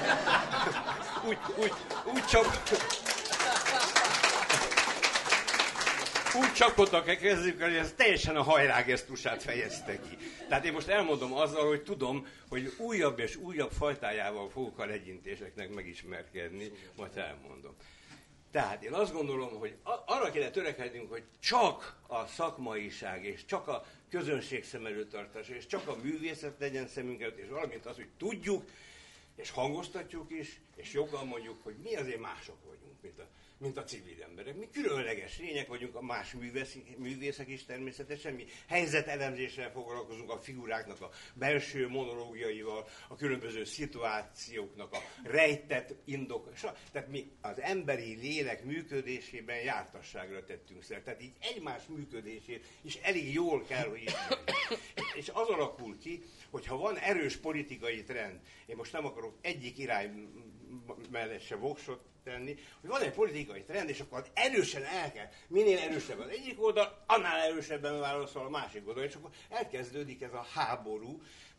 Úgy csapkodtak a kezükkel, hogy ez teljesen a hajrágesztusát fejezte ki. Tehát én most elmondom azzal, hogy tudom, hogy újabb és újabb fajtájával fogok a legyintéseknek megismerkedni, majd elmondom. Tehát én azt gondolom, hogy arra kéne törekednünk, hogy csak a szakmaiság, és csak a közönség szem előtt tartása, és csak a művészet legyen szemünk előtt, és valamint az, hogy tudjuk, és hangoztatjuk is, és joggal mondjuk, hogy mi azért mások vagyunk, mint a civil emberek. Mi különleges lények vagyunk, a más művészek is természetesen, mi helyzetelemzéssel foglalkozunk, a figuráknak a belső monológiaival, a különböző szituációknak a rejtett indok. Tehát mi az emberi lélek működésében jártasságra tettünk szert. Tehát így egymás működését is elég jól kell, hogy ismerjük. És az alakul ki, hogyha van erős politikai trend, én most nem akarok egyik irány mellett se voksot tenni, hogy van egy politikai trend, és akkor erősen minél erősebb az egyik oldal, annál erősebben válaszol a másik oldal, és akkor elkezdődik ez a háború,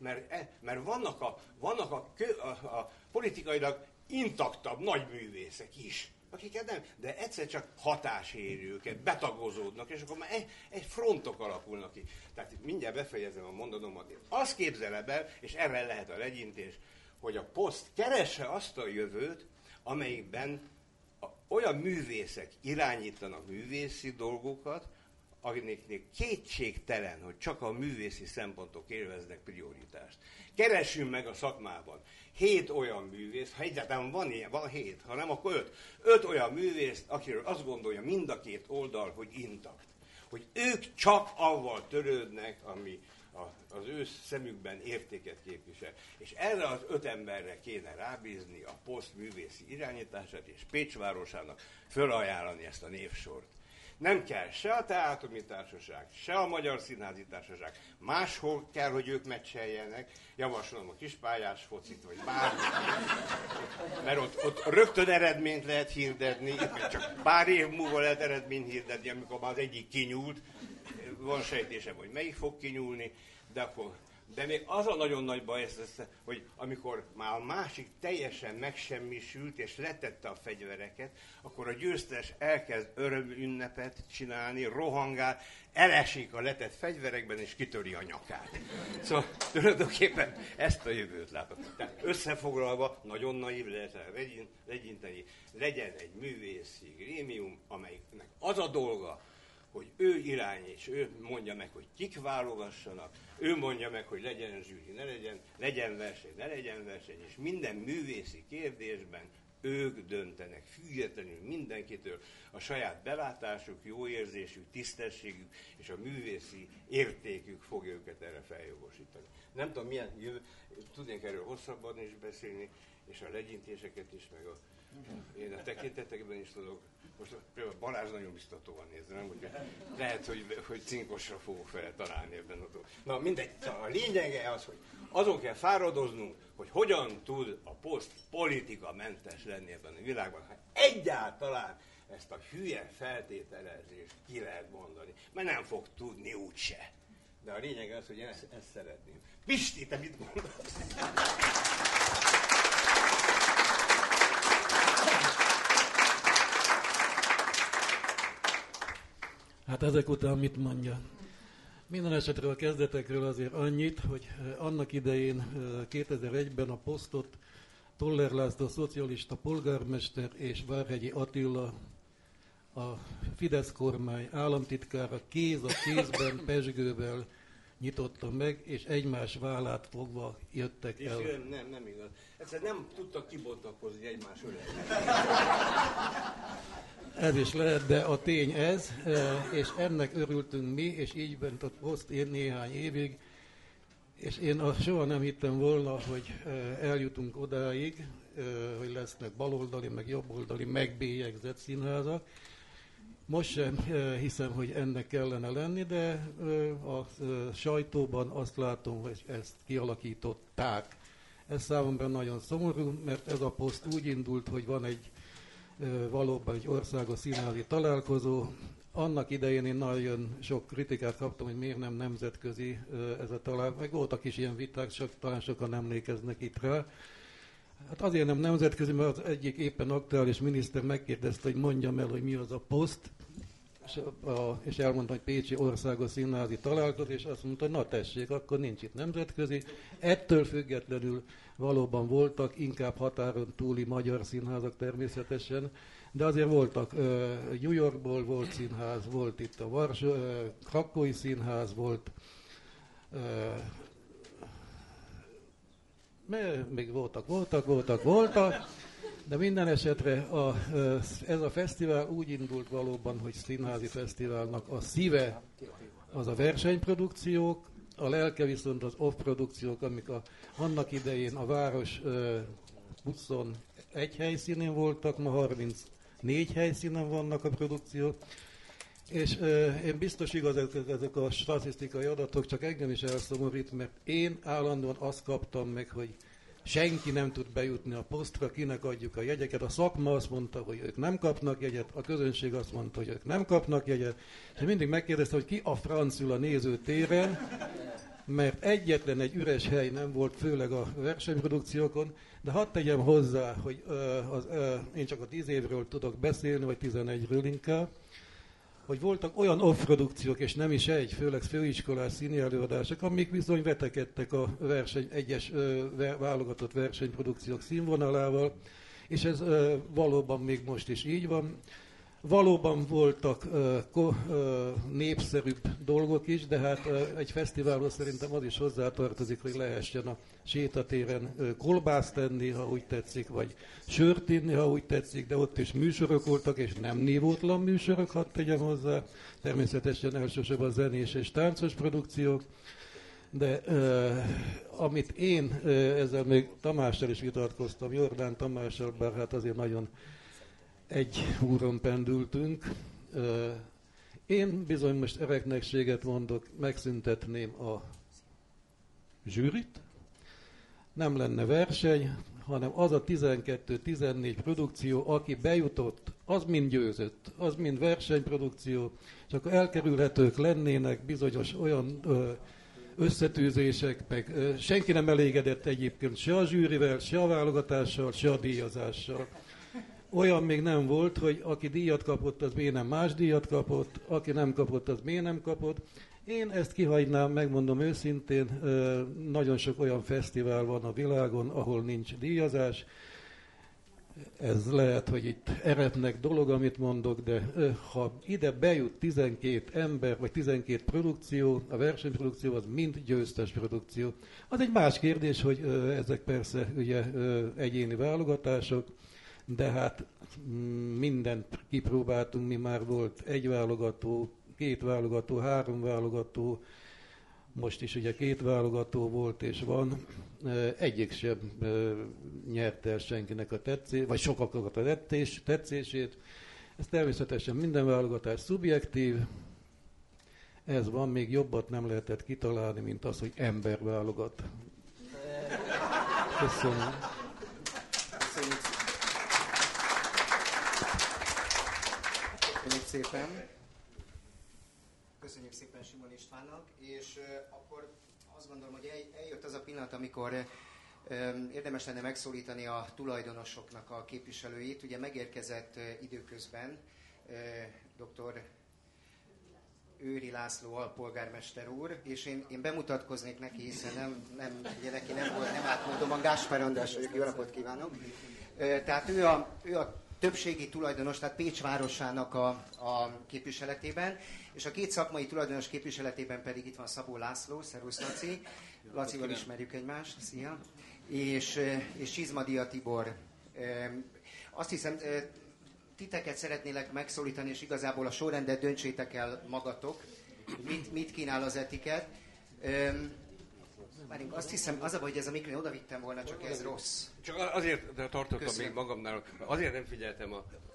mert vannak a politikailag intaktabb nagy művészek is, akiket nem, de egyszer csak hatás éri őket, betagozódnak, és akkor már egy frontok alakulnak ki. Tehát mindjárt befejezem a mondanomat. Azt képzelem el, és erre lehet a legyintés, hogy a Poszt keresse azt a jövőt, amelyikben olyan művészek irányítanak művészi dolgokat, akiknek kétségtelen, hogy csak a művészi szempontok élveznek prioritást. Keressünk meg a szakmában 7 olyan művész, ha egyáltalán van 7, ha nem, akkor 5 olyan művészt, akiről azt gondolja mind a két oldal, hogy intakt. Hogy ők csak avval törődnek, ami az ő szemükben értéket képvisel. És erre az 5 emberre kéne rábízni a Poszt művészi irányítását, és Pécs városának fölajánlani ezt a névsort. Nem kell se a Teátumi Társaság, se a Magyar Színházi Társaság, máshol kell, hogy ők meccseljenek, javaslom a kispályás focit, vagy bármi. Mert ott rögtön eredményt lehet hirdetni, csak pár év múlva lehet eredményt hirdetni, amikor már az egyik kinyúlt, van sejtésem, hogy melyik fog kinyúlni, de még az a nagyon nagy baj, hogy amikor már a másik teljesen megsemmisült és letette a fegyvereket, akkor a győztes elkezd örömünnepet csinálni, rohangál, elesik a letett fegyverekben és kitöri a nyakát. Szóval tulajdonképpen ezt a jövőt látom. Tehát összefoglalva, nagyon naív lehet legyinteni, legyen egy művészi grémium, amelyiknek az a dolga, hogy ő irány, és ő mondja meg, hogy kik válogassanak, ő mondja meg, hogy legyen zsűri, legyen verseny, ne legyen verseny, és minden művészi kérdésben ők döntenek, függetlenül mindenkitől, a saját belátásuk, jó érzésük, tisztességük és a művészi értékük fogja őket erre feljogosítani. Nem tudom, tudnék erről hosszabban is beszélni, és a legyintéseket is, meg én a tekintetekben is tudok. Most például Balázs nagyon biztatóan néz, nem? Lehet, hogy cinkosra fogok fel találni ebben a dolgban. Na mindegy, a lényege az, hogy azon kell fáradoznunk, hogy hogyan tud a Poszt politikamentes lenni ebben a világban, ha egyáltalán ezt a hülye feltételezést ki lehet mondani, mert nem fog tudni úgyse. De a lényeg az, hogy én ezt szeretném. Pisti, te mit mondasz? Hát ezek után mit mondja? Minden esetre a kezdetekről azért annyit, hogy annak idején 2001-ben a posztot Toller László szocialista polgármester és Várhegyi Attila, a Fidesz kormány államtitkára kéz a kézben, pezsgővel nyitotta meg, és egymás vállát fogva jöttek el. És nem igaz. Egyszerűen nem tudtak kibontakozni egymás ölel. Ez is lehet, de a tény ez, és ennek örültünk mi, és így bent a poszt én néhány évig, és én soha nem hittem volna, hogy eljutunk odáig, hogy lesznek baloldali, meg jobboldali, megbélyegzett színházak. Most sem hiszem, hogy ennek kellene lenni, de a sajtóban azt látom, hogy ezt kialakították. Ez számomra nagyon szomorú, mert ez a poszt úgy indult, hogy van egy valóban egy országos színházi találkozó. Annak idején én nagyon sok kritikát kaptam, hogy miért nem nemzetközi ez a találkozó. Meg voltak is ilyen viták, talán sokan emlékeznek itt rá. Hát azért nem nemzetközi, mert az egyik éppen aktuális miniszter megkérdezte, hogy mondjam el, hogy mi az a poszt, és elmondta, hogy Pécsi Országos Színházi Találkozó, és azt mondta, hogy na tessék, akkor nincs itt nemzetközi. Ettől függetlenül valóban voltak inkább határon túli magyar színházak természetesen, de azért voltak, New Yorkból volt színház, volt itt a Krakói Színház, volt, még voltak, de minden esetre ez a fesztivál úgy indult valóban, hogy színházi fesztiválnak a szíve az a versenyprodukciók, a lelke viszont az off-produkciók, amik annak idején a város 21 helyszínén voltak, ma 34 helyszínen vannak a produkciók, és én biztos igaz, ezek a statisztikai adatok, csak engem is elszomorít, mert én állandóan azt kaptam meg, hogy senki nem tud bejutni a posztra, kinek adjuk a jegyeket. A szakma azt mondta, hogy ők nem kapnak jegyet, a közönség azt mondta, hogy ők nem kapnak jegyet, és mindig megkérdezte, hogy ki a francül a nézőtéren, mert egyetlen egy üres hely nem volt, főleg a versenyprodukciókon, de hadd tegyem hozzá, hogy én csak a 10 évről tudok beszélni, vagy 11-ről inkább, hogy voltak olyan off-produkciók, és nem is egy, főleg főiskolás színi előadások, amik bizony vetekedtek a egyes válogatott versenyprodukciók színvonalával, és ez valóban még most is így van. Valóban voltak népszerűbb dolgok is, de hát egy fesztiválhoz szerintem az is hozzátartozik, hogy lehessen a sétatéren kolbászt tenni, ha úgy tetszik, vagy sört inni, ha úgy tetszik, de ott is műsorok voltak, és nem nívótlan műsorok, hadd tegyem hozzá, természetesen elsősorban zenés és táncos produkciók. De amit én ezzel még Tamással is vitatkoztam, Jordán Tamással, bár hát azért nagyon egy úron pendültünk. Én bizony most ereknekséget mondok, megszüntetném a zsűrit, nem lenne verseny, hanem az a 12-14 produkció, aki bejutott, az mind győzött, az mind versenyprodukció, és akkor elkerülhetők lennének bizonyos olyan összetűzések, meg senki nem elégedett egyébként se a zsűrivel, se a válogatással, se a díjazással. Olyan még nem volt, hogy aki díjat kapott, az miért nem más díjat kapott, aki nem kapott, az miért nem kapott. Én ezt kihagynám, megmondom őszintén, nagyon sok olyan fesztivál van a világon, ahol nincs díjazás. Ez lehet, hogy itt eretnek dolog, amit mondok, de ha ide bejut 12 ember, vagy 12 produkció, a versenyprodukció az mind győztes produkció. Az egy más kérdés, hogy ezek persze ugye egyéni válogatások, de hát mindent kipróbáltunk, mi már volt egy válogató, 2 válogató, 3 válogató, most is ugye 2 válogató volt és van, egyik sem nyerte el senkinek a tetszését, vagy sokaknak a tetszését. Ez természetesen minden válogatás szubjektív, ez van, még jobbat nem lehetett kitalálni, mint az, hogy ember válogat. Köszönöm. Köszönjük szépen. Köszönjük szépen Simon Istvánnak, és akkor azt gondolom, hogy eljött az a pillanat, amikor érdemes lenne megszólítani a tulajdonosoknak a képviselőit. Ugye megérkezett időközben dr. Őri László alpolgármester úr, és én bemutatkoznék neki, hiszen ugye neki nem átmódom, Gáspár András vagyok, jó napot kívánok. Tehát ő a többségi tulajdonos, tehát Pécs városának a képviseletében, és a két szakmai tulajdonos képviseletében pedig itt van Szabó László, szervusz Laci, Lacival ismerjük egymást, szia, és Csizmadia Tibor. Azt hiszem, titeket szeretnélek megszólítani, és igazából a sorrendet döntsétek el magatok, mit kínál az etiket. Már azt hiszem, az a baj, hogy ez a mikro, oda vittem volna, csak ez rossz. Csak azért tartottam még magamnál, azért nem figyeltem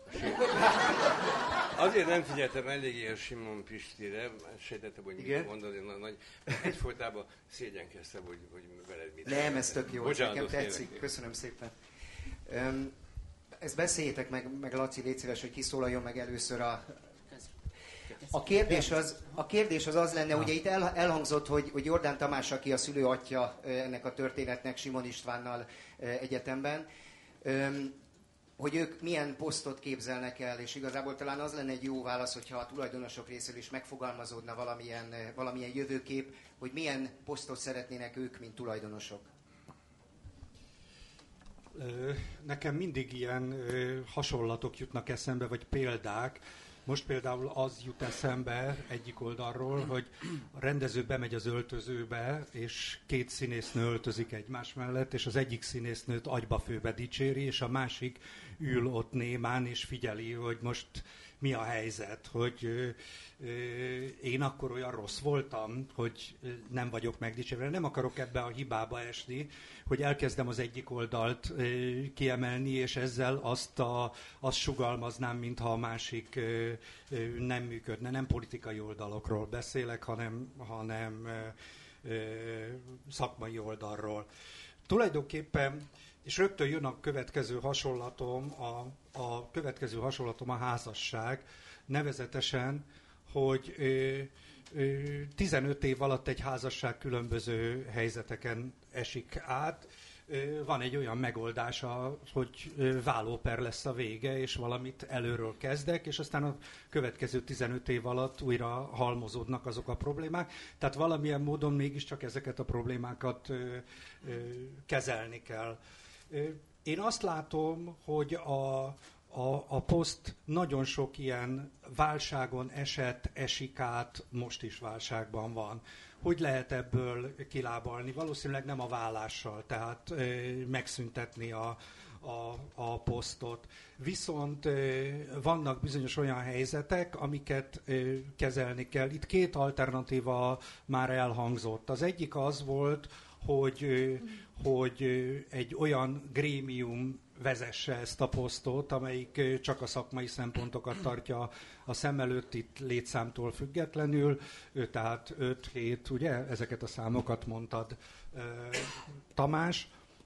azért nem figyeltem eléggé a Simon Pistire, sejtettem, hogy mit mondani, egyfolytában szégyenkeztem, hogy veled mit. Nem, ez tök jó, nekem tetszik, köszönöm szépen. Ezt beszéljétek meg Laci, légy szíves, hogy kiszólaljon meg először a kérdés az lenne, ugye itt elhangzott, hogy Jordán Tamás, aki a szülőatja ennek a történetnek Simon Istvánnal egyetemben, hogy ők milyen posztot képzelnek el, és igazából talán az lenne egy jó válasz, hogyha a tulajdonosok részéről is megfogalmazódna valamilyen jövőkép, hogy milyen posztot szeretnének ők, mint tulajdonosok. Nekem mindig ilyen hasonlatok jutnak eszembe, vagy példák. Most például az jut eszembe egyik oldalról, hogy a rendező bemegy az öltözőbe, és két színésznő öltözik egymás mellett, és az egyik színésznőt agybafőbe dicséri, és a másik ül ott némán, és figyeli, hogy most mi a helyzet, hogy én akkor olyan rossz voltam, hogy nem vagyok megdicsérve. Nem akarok ebbe a hibába esni, hogy elkezdem az egyik oldalt kiemelni, és ezzel azt sugalmaznám, mintha a másik nem működne. Nem politikai oldalokról beszélek, hanem szakmai oldalról. Tulajdonképpen, és rögtön jön a következő hasonlatom, a következő hasonlatom a házasság, nevezetesen, hogy 15 év alatt egy házasság különböző helyzeteken esik át. Van egy olyan megoldása, hogy vállóper lesz a vége, és valamit előről kezdek, és aztán a következő 15 év alatt újra halmozódnak azok a problémák. Tehát valamilyen módon mégiscsak ezeket a problémákat kezelni kell. Én azt látom, hogy a poszt nagyon sok ilyen válságon esik át, most is válságban van. Hogy lehet ebből kilábalni? Valószínűleg nem a vállással, tehát megszüntetni a posztot. Viszont vannak bizonyos olyan helyzetek, amiket kezelni kell. Itt két alternatíva már elhangzott. Az egyik az volt, hogy egy olyan grémium vezesse ezt a posztot, amelyik csak a szakmai szempontokat tartja a szem előtt, itt létszámtól függetlenül, tehát 5-7, ugye, ezeket a számokat mondtad, Tamás.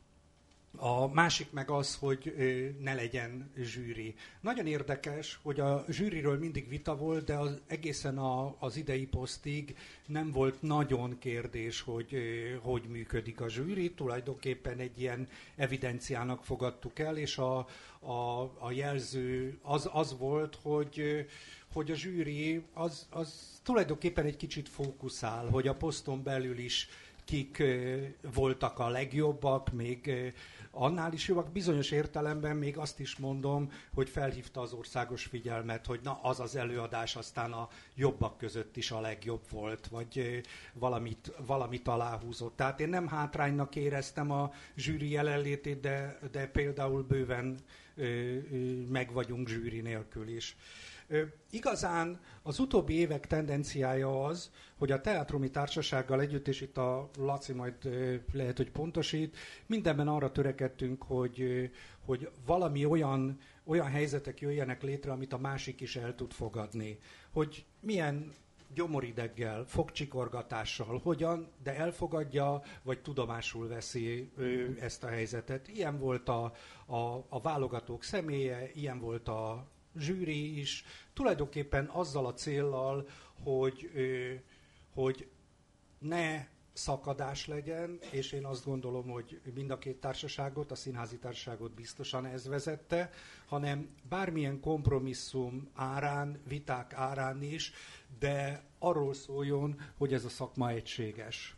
A másik meg az, hogy ne legyen zsűri. Nagyon érdekes, hogy a zsűriről mindig vita volt, de egészen az idei posztig nem volt nagyon kérdés, hogy működik a zsűri. Tulajdonképpen egy ilyen evidenciának fogadtuk el, és a jelző az volt, hogy a zsűri az tulajdonképpen egy kicsit fókuszál, hogy a poszton belül is kik voltak a legjobbak, még annál is jobbak. Bizonyos értelemben még azt is mondom, hogy felhívta az országos figyelmet, hogy na, az előadás aztán a jobbak között is a legjobb volt, vagy valamit aláhúzott. Tehát én nem hátránynak éreztem a zsűri jelenlétét, de például bőven meg vagyunk zsűri nélkül is. Igazán az utóbbi évek tendenciája az, hogy a Teátrumi Társasággal együtt, és itt a Laci majd lehet, hogy pontosít, mindenben arra törekedtünk, hogy valami olyan helyzetek jöjjenek létre, amit a másik is el tud fogadni. Hogy milyen gyomorideggel, fogcsikorgatással, hogyan, de elfogadja, vagy tudomásul veszi ezt a helyzetet. Ilyen volt a válogatók személye, ilyen volt a zsűri is, tulajdonképpen azzal a céllal, hogy ne szakadás legyen, és én azt gondolom, hogy mind a két társaságot, a színházi társaságot biztosan ez vezette, hanem bármilyen kompromisszum árán, viták árán is, de arról szóljon, hogy ez a szakma egységes.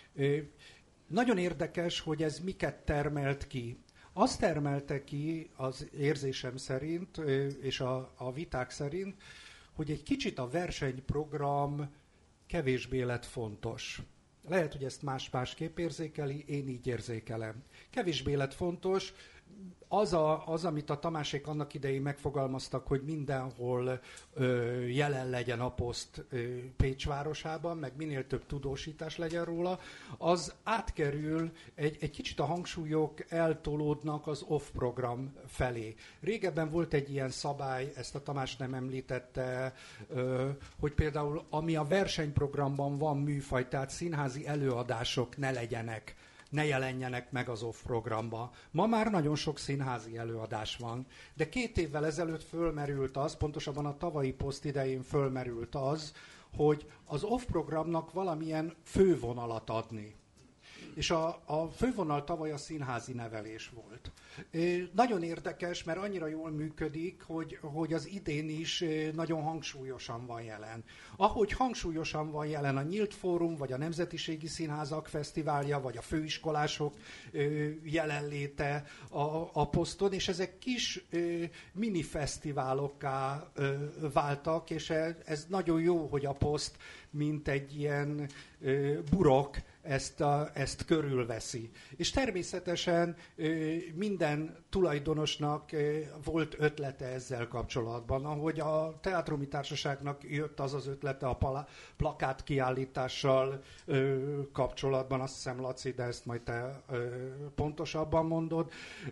Nagyon érdekes, hogy ez miket termelt ki. Azt termelte ki az érzésem szerint, és a viták szerint, hogy egy kicsit a versenyprogram kevésbé lett fontos. Lehet, hogy ezt más-másképp érzékeli, én így érzékelem. Kevésbé lett fontos, az, amit a Tamásék annak idején megfogalmaztak, hogy mindenhol jelen legyen a poszt Pécs városában, meg minél több tudósítás legyen róla, az átkerül, egy kicsit a hangsúlyok eltolódnak az off program felé. Régebben volt egy ilyen szabály, ezt a Tamás nem említette, hogy például ami a versenyprogramban van műfaj, tehát színházi előadások ne legyenek, ne jelenjenek meg az off programba. Ma már nagyon sok színházi előadás van, de 2 évvel ezelőtt fölmerült az, pontosabban a tavalyi poszt idején fölmerült az, hogy az off programnak valamilyen fővonalat adni. És a fővonal tavaly a színházi nevelés volt. Nagyon érdekes, mert annyira jól működik, hogy az idén is nagyon hangsúlyosan van jelen. Ahogy hangsúlyosan van jelen a Nyílt Fórum, vagy a Nemzetiségi Színházak Fesztiválja, vagy a főiskolások jelenléte a poszton, és ezek kis mini fesztiválokká váltak, és ez nagyon jó, hogy a poszt, mint egy ilyen burok, ezt körülveszi. És természetesen minden tulajdonosnak volt ötlete ezzel kapcsolatban. Ahogy a Teátrumi Társaságnak jött az ötlete a plakát kiállítással kapcsolatban, azt hiszem, Laci, de ezt majd te pontosabban mondod,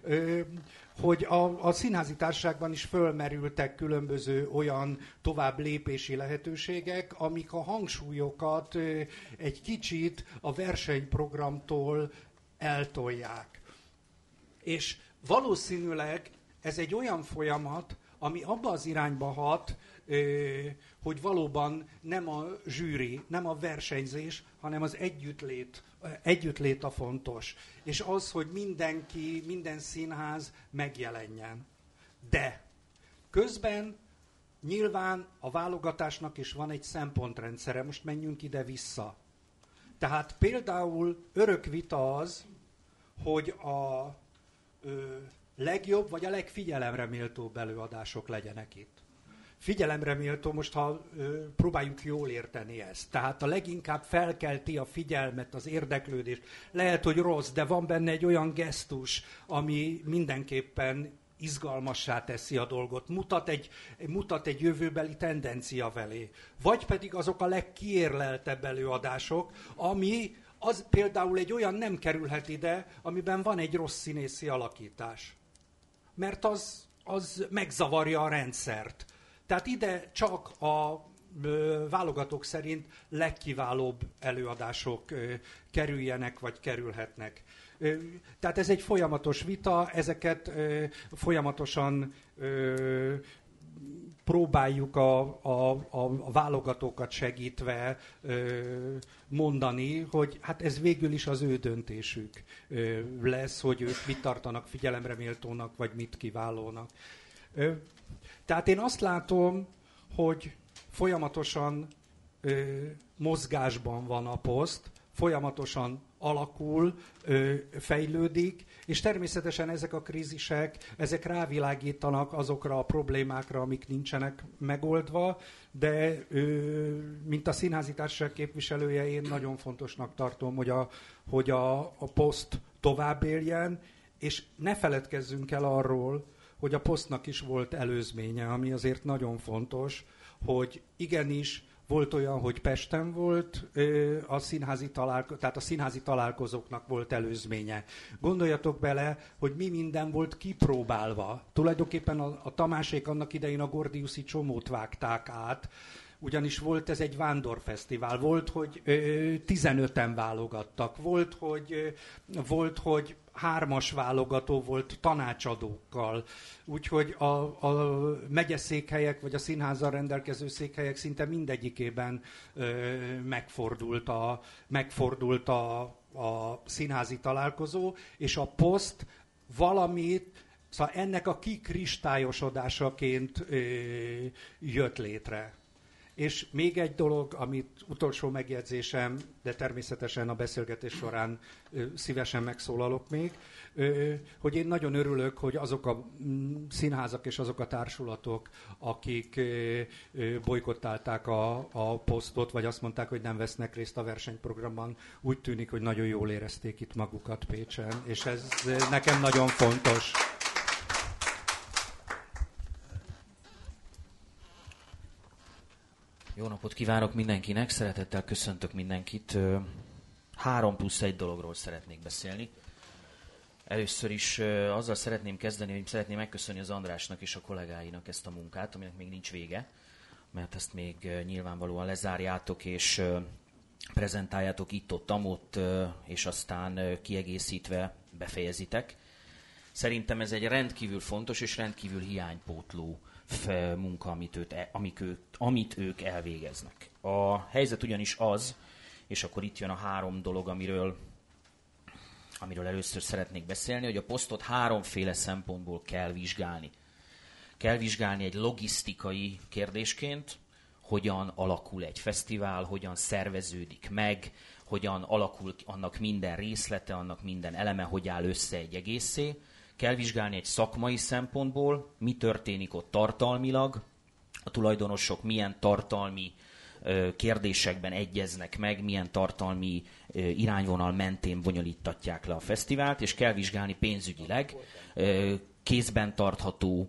hogy a színházi társaságban is fölmerültek különböző olyan tovább lépési lehetőségek, amik a hangsúlyokat egy kicsit a versenyprogramtól eltolják. És valószínűleg ez egy olyan folyamat, ami abba az irányba hat, hogy valóban nem a zsűri, nem a versenyzés, hanem az együttlét a fontos. És az, hogy mindenki, minden színház megjelenjen. De közben nyilván a válogatásnak is van egy szempontrendszere. Most menjünk ide-vissza. Tehát például örök vita az, hogy a legjobb vagy a legfigyelemre méltóbb előadások legyenek itt. Figyelemre méltó, most ha próbáljuk jól érteni ezt. Tehát a leginkább felkelti a figyelmet, az érdeklődést. Lehet, hogy rossz, de van benne egy olyan gesztus, ami mindenképpen izgalmassá teszi a dolgot, mutat egy jövőbeli tendencia felé. Vagy pedig azok a legkiérleltebb előadások, ami az például egy olyan nem kerülhet ide, amiben van egy rossz színészi alakítás. Mert az megzavarja a rendszert. Tehát ide csak a válogatók szerint legkiválóbb előadások kerüljenek, vagy kerülhetnek. Tehát ez egy folyamatos vita, ezeket folyamatosan próbáljuk a válogatókat segítve mondani, hogy hát ez végül is az ő döntésük lesz, hogy ők mit tartanak figyelemre méltónak, vagy mit kiválónak. Tehát én azt látom, hogy folyamatosan mozgásban van a poszt, folyamatosan alakul, fejlődik, és természetesen ezek a krízisek, ezek rávilágítanak azokra a problémákra, amik nincsenek megoldva, de mint a Színházi Társaság képviselője, én nagyon fontosnak tartom, hogy a poszt tovább éljen, és ne feledkezzünk el arról, hogy a posztnak is volt előzménye, ami azért nagyon fontos, hogy igenis volt olyan, hogy Pesten volt, tehát a színházi találkozóknak volt előzménye. Gondoljatok bele, hogy mi minden volt kipróbálva. Tulajdonképpen a Tamásék annak idején a Gordiuszi csomót vágták át, ugyanis volt ez egy vándorfesztivál, volt, hogy 15-en válogattak, volt, hogy 3-as válogató volt tanácsadókkal, úgyhogy a megyeszékhelyek vagy a színházzal rendelkező székhelyek szinte mindegyikében megfordult a színházi találkozó, és a poszt valamit, szóval ennek a kikristályosodásaként jött létre. És még egy dolog, amit utolsó megjegyzésem, de természetesen a beszélgetés során szívesen megszólalok még, hogy én nagyon örülök, hogy azok a színházak és azok a társulatok, akik bojkottálták a posztot, vagy azt mondták, hogy nem vesznek részt a versenyprogramban, úgy tűnik, hogy nagyon jól érezték itt magukat Pécsen, és ez nekem nagyon fontos. Jó napot kívánok mindenkinek, szeretettel köszöntök mindenkit. 3+1 dologról szeretnék beszélni. Először is azzal szeretném kezdeni, hogy szeretném megköszönni az Andrásnak és a kollégáinak ezt a munkát, aminek még nincs vége, mert ezt még nyilvánvalóan lezárjátok és prezentáljátok itt-ott, és aztán kiegészítve befejezitek. Szerintem ez egy rendkívül fontos és rendkívül hiánypótló munka, amit ők elvégeznek. A helyzet ugyanis az, és akkor itt jön a 3 dolog, amiről először szeretnék beszélni, hogy a posztot 3 szempontból kell vizsgálni. Kell vizsgálni egy logisztikai kérdésként, hogyan alakul egy fesztivál, hogyan szerveződik meg, hogyan alakul annak minden részlete, annak minden eleme, hogy áll össze egy egészé. Kell vizsgálni egy szakmai szempontból, mi történik ott tartalmilag, a tulajdonosok milyen tartalmi kérdésekben egyeznek meg, milyen tartalmi irányvonal mentén bonyolítatják le a fesztivált, és kell vizsgálni pénzügyileg, kézben tartható,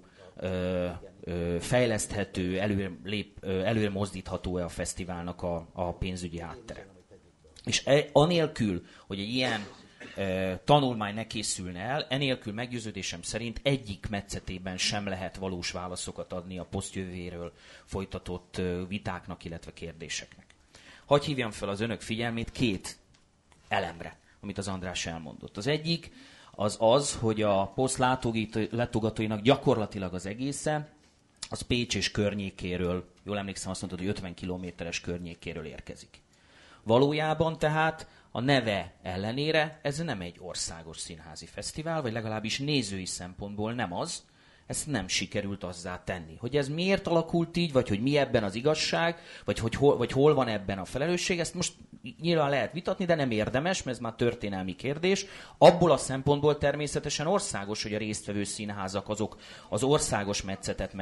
fejleszthető, előmozdítható-e a fesztiválnak a pénzügyi háttere. És anélkül, hogy egy ilyen tanulmány ne készülne el, enélkül meggyőződésem szerint egyik metszetében sem lehet valós válaszokat adni a posztjövőjéről folytatott vitáknak, illetve kérdéseknek. Hadd hívjam fel az önök figyelmét 2 elemre, amit az András elmondott. Az egyik az, hogy a poszt látogatóinak gyakorlatilag az egésze, az Pécs és környékéről, jól emlékszem, azt mondtad, hogy 50 kilométeres környékéről érkezik. Valójában tehát a neve ellenére ez nem egy országos színházi fesztivál, vagy legalábbis nézői szempontból nem az, ezt nem sikerült azzá tenni. Hogy ez miért alakult így, vagy hogy mi ebben az igazság, vagy hol van ebben a felelősség, ezt most nyilván lehet vitatni, de nem érdemes, mert ez már történelmi kérdés. Abból a szempontból természetesen országos, hogy a résztvevő színházak azok az országos metszetet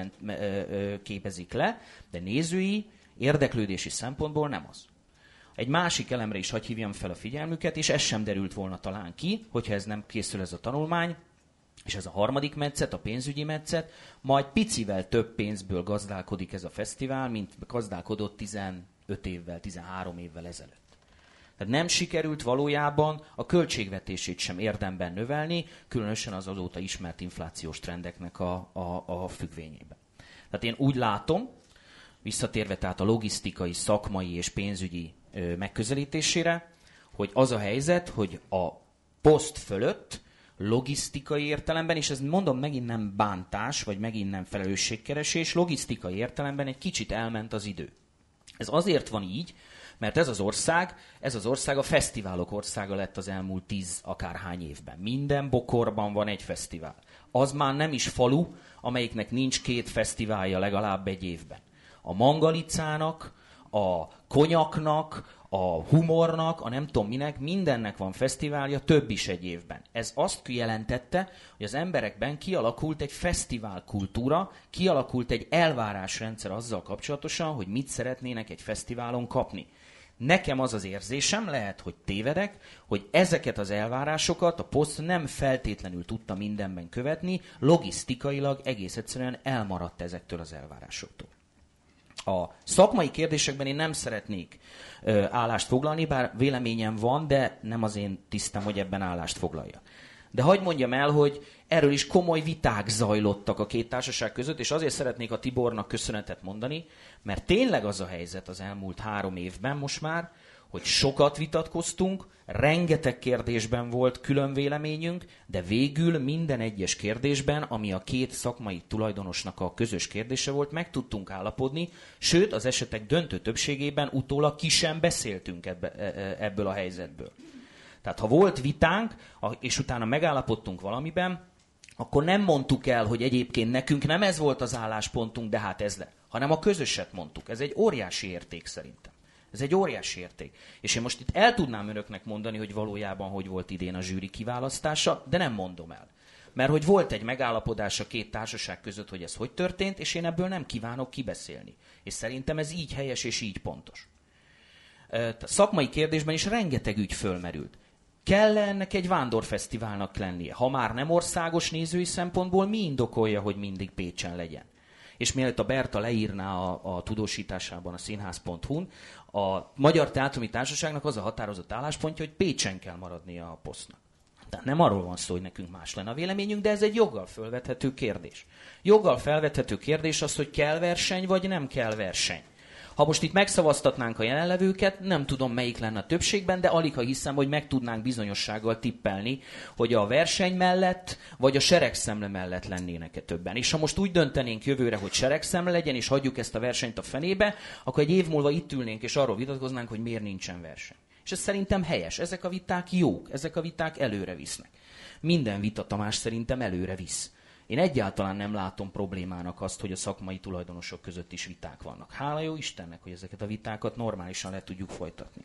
képezik le, de nézői, érdeklődési szempontból nem az. Egy másik elemre is hadd hívjam fel a figyelmüket, és ez sem derült volna talán ki, hogyha ez nem készül ez a tanulmány, és ez a harmadik metszet, a pénzügyi metszet, majd picivel több pénzből gazdálkodik ez a fesztivál, mint gazdálkodott 15 évvel, 13 évvel ezelőtt. Tehát nem sikerült valójában a költségvetését sem érdemben növelni, különösen az azóta ismert inflációs trendeknek a függvényében. Tehát én úgy látom, visszatérve tehát a logisztikai, szakmai és pénzügyi megközelítésére, hogy az a helyzet, hogy a poszt fölött logisztikai értelemben, és ez mondom megint nem bántás, vagy megint nem felelősségkeresés, logisztikai értelemben egy kicsit elment az idő. Ez azért van így, mert ez az ország a fesztiválok országa lett az elmúlt 10 akárhány évben. Minden bokorban van egy fesztivál. Az már nem is falu, amelyiknek nincs 2 fesztiválja legalább egy évben. A Mangalicának, a konyaknak, a humornak, a nem tudom minek, mindennek van fesztiválja, több is egy évben. Ez azt jelentette, hogy az emberekben kialakult egy fesztiválkultúra, kialakult egy elvárásrendszer azzal kapcsolatosan, hogy mit szeretnének egy fesztiválon kapni. Nekem az az érzésem, lehet, hogy tévedek, hogy ezeket az elvárásokat a poszt nem feltétlenül tudta mindenben követni, logisztikailag egész egyszerűen elmaradt ezektől az elvárásoktól. A szakmai kérdésekben én nem szeretnék állást foglalni, bár véleményem van, de nem az én tisztem, hogy ebben állást foglalja. De hadd mondjam el, hogy erről is komoly viták zajlottak a 2 társaság között, és azért szeretnék a Tibornak köszönetet mondani, mert tényleg az a helyzet az elmúlt 3 évben most már, hogy sokat vitatkoztunk, rengeteg kérdésben volt külön véleményünk, de végül minden egyes kérdésben, ami a két szakmai tulajdonosnak a közös kérdése volt, meg tudtunk állapodni, sőt, az esetek döntő többségében utólag ki sem beszéltünk ebből a helyzetből. Tehát ha volt vitánk, és utána megállapodtunk valamiben, akkor nem mondtuk el, hogy egyébként nekünk nem ez volt az álláspontunk, de hát ez le, hanem a közöset mondtuk. Ez egy óriási érték szerintem. Ez egy óriási érték. És én most itt el tudnám önöknek mondani, hogy valójában hogy volt idén a zsűri kiválasztása, de nem mondom el. Mert hogy volt egy megállapodás a két társaság között, hogy ez hogy történt, és én ebből nem kívánok kibeszélni. És szerintem ez így helyes és így pontos. A szakmai kérdésben is rengeteg ügy fölmerült. Kell ennek egy vándorfesztiválnak lennie? Ha már nem országos nézői szempontból, mi indokolja, hogy mindig Pécsen legyen? És mielőtt a Berta leírná a tudósításában a színház.hu-n, a Magyar Teátrumi Társaságnak az a határozott álláspontja, hogy Pécsen kell maradnia a posztnak. Tehát nem arról van szó, hogy nekünk más lenne a véleményünk, de ez egy joggal felvethető kérdés. Joggal felvethető kérdés az, hogy kell verseny, vagy nem kell verseny. Ha most itt megszavaztatnánk a jelenlevőket, nem tudom, melyik lenne a többségben, de aligha hiszem, hogy meg tudnánk bizonyossággal tippelni, hogy a verseny mellett, vagy a seregszemle mellett lennének-e többen. És ha most úgy döntenénk jövőre, hogy seregszemle legyen, és hagyjuk ezt a versenyt a fenébe, akkor egy év múlva itt ülnénk, és arról vitatkoznánk, hogy miért nincsen verseny. És ez szerintem helyes. Ezek a viták jók, ezek a viták előre visznek. Minden vita, Tamás, szerintem előre visz. Én egyáltalán nem látom problémának azt, hogy a szakmai tulajdonosok között is viták vannak. Hála jó Istennek, hogy ezeket a vitákat normálisan le tudjuk folytatni.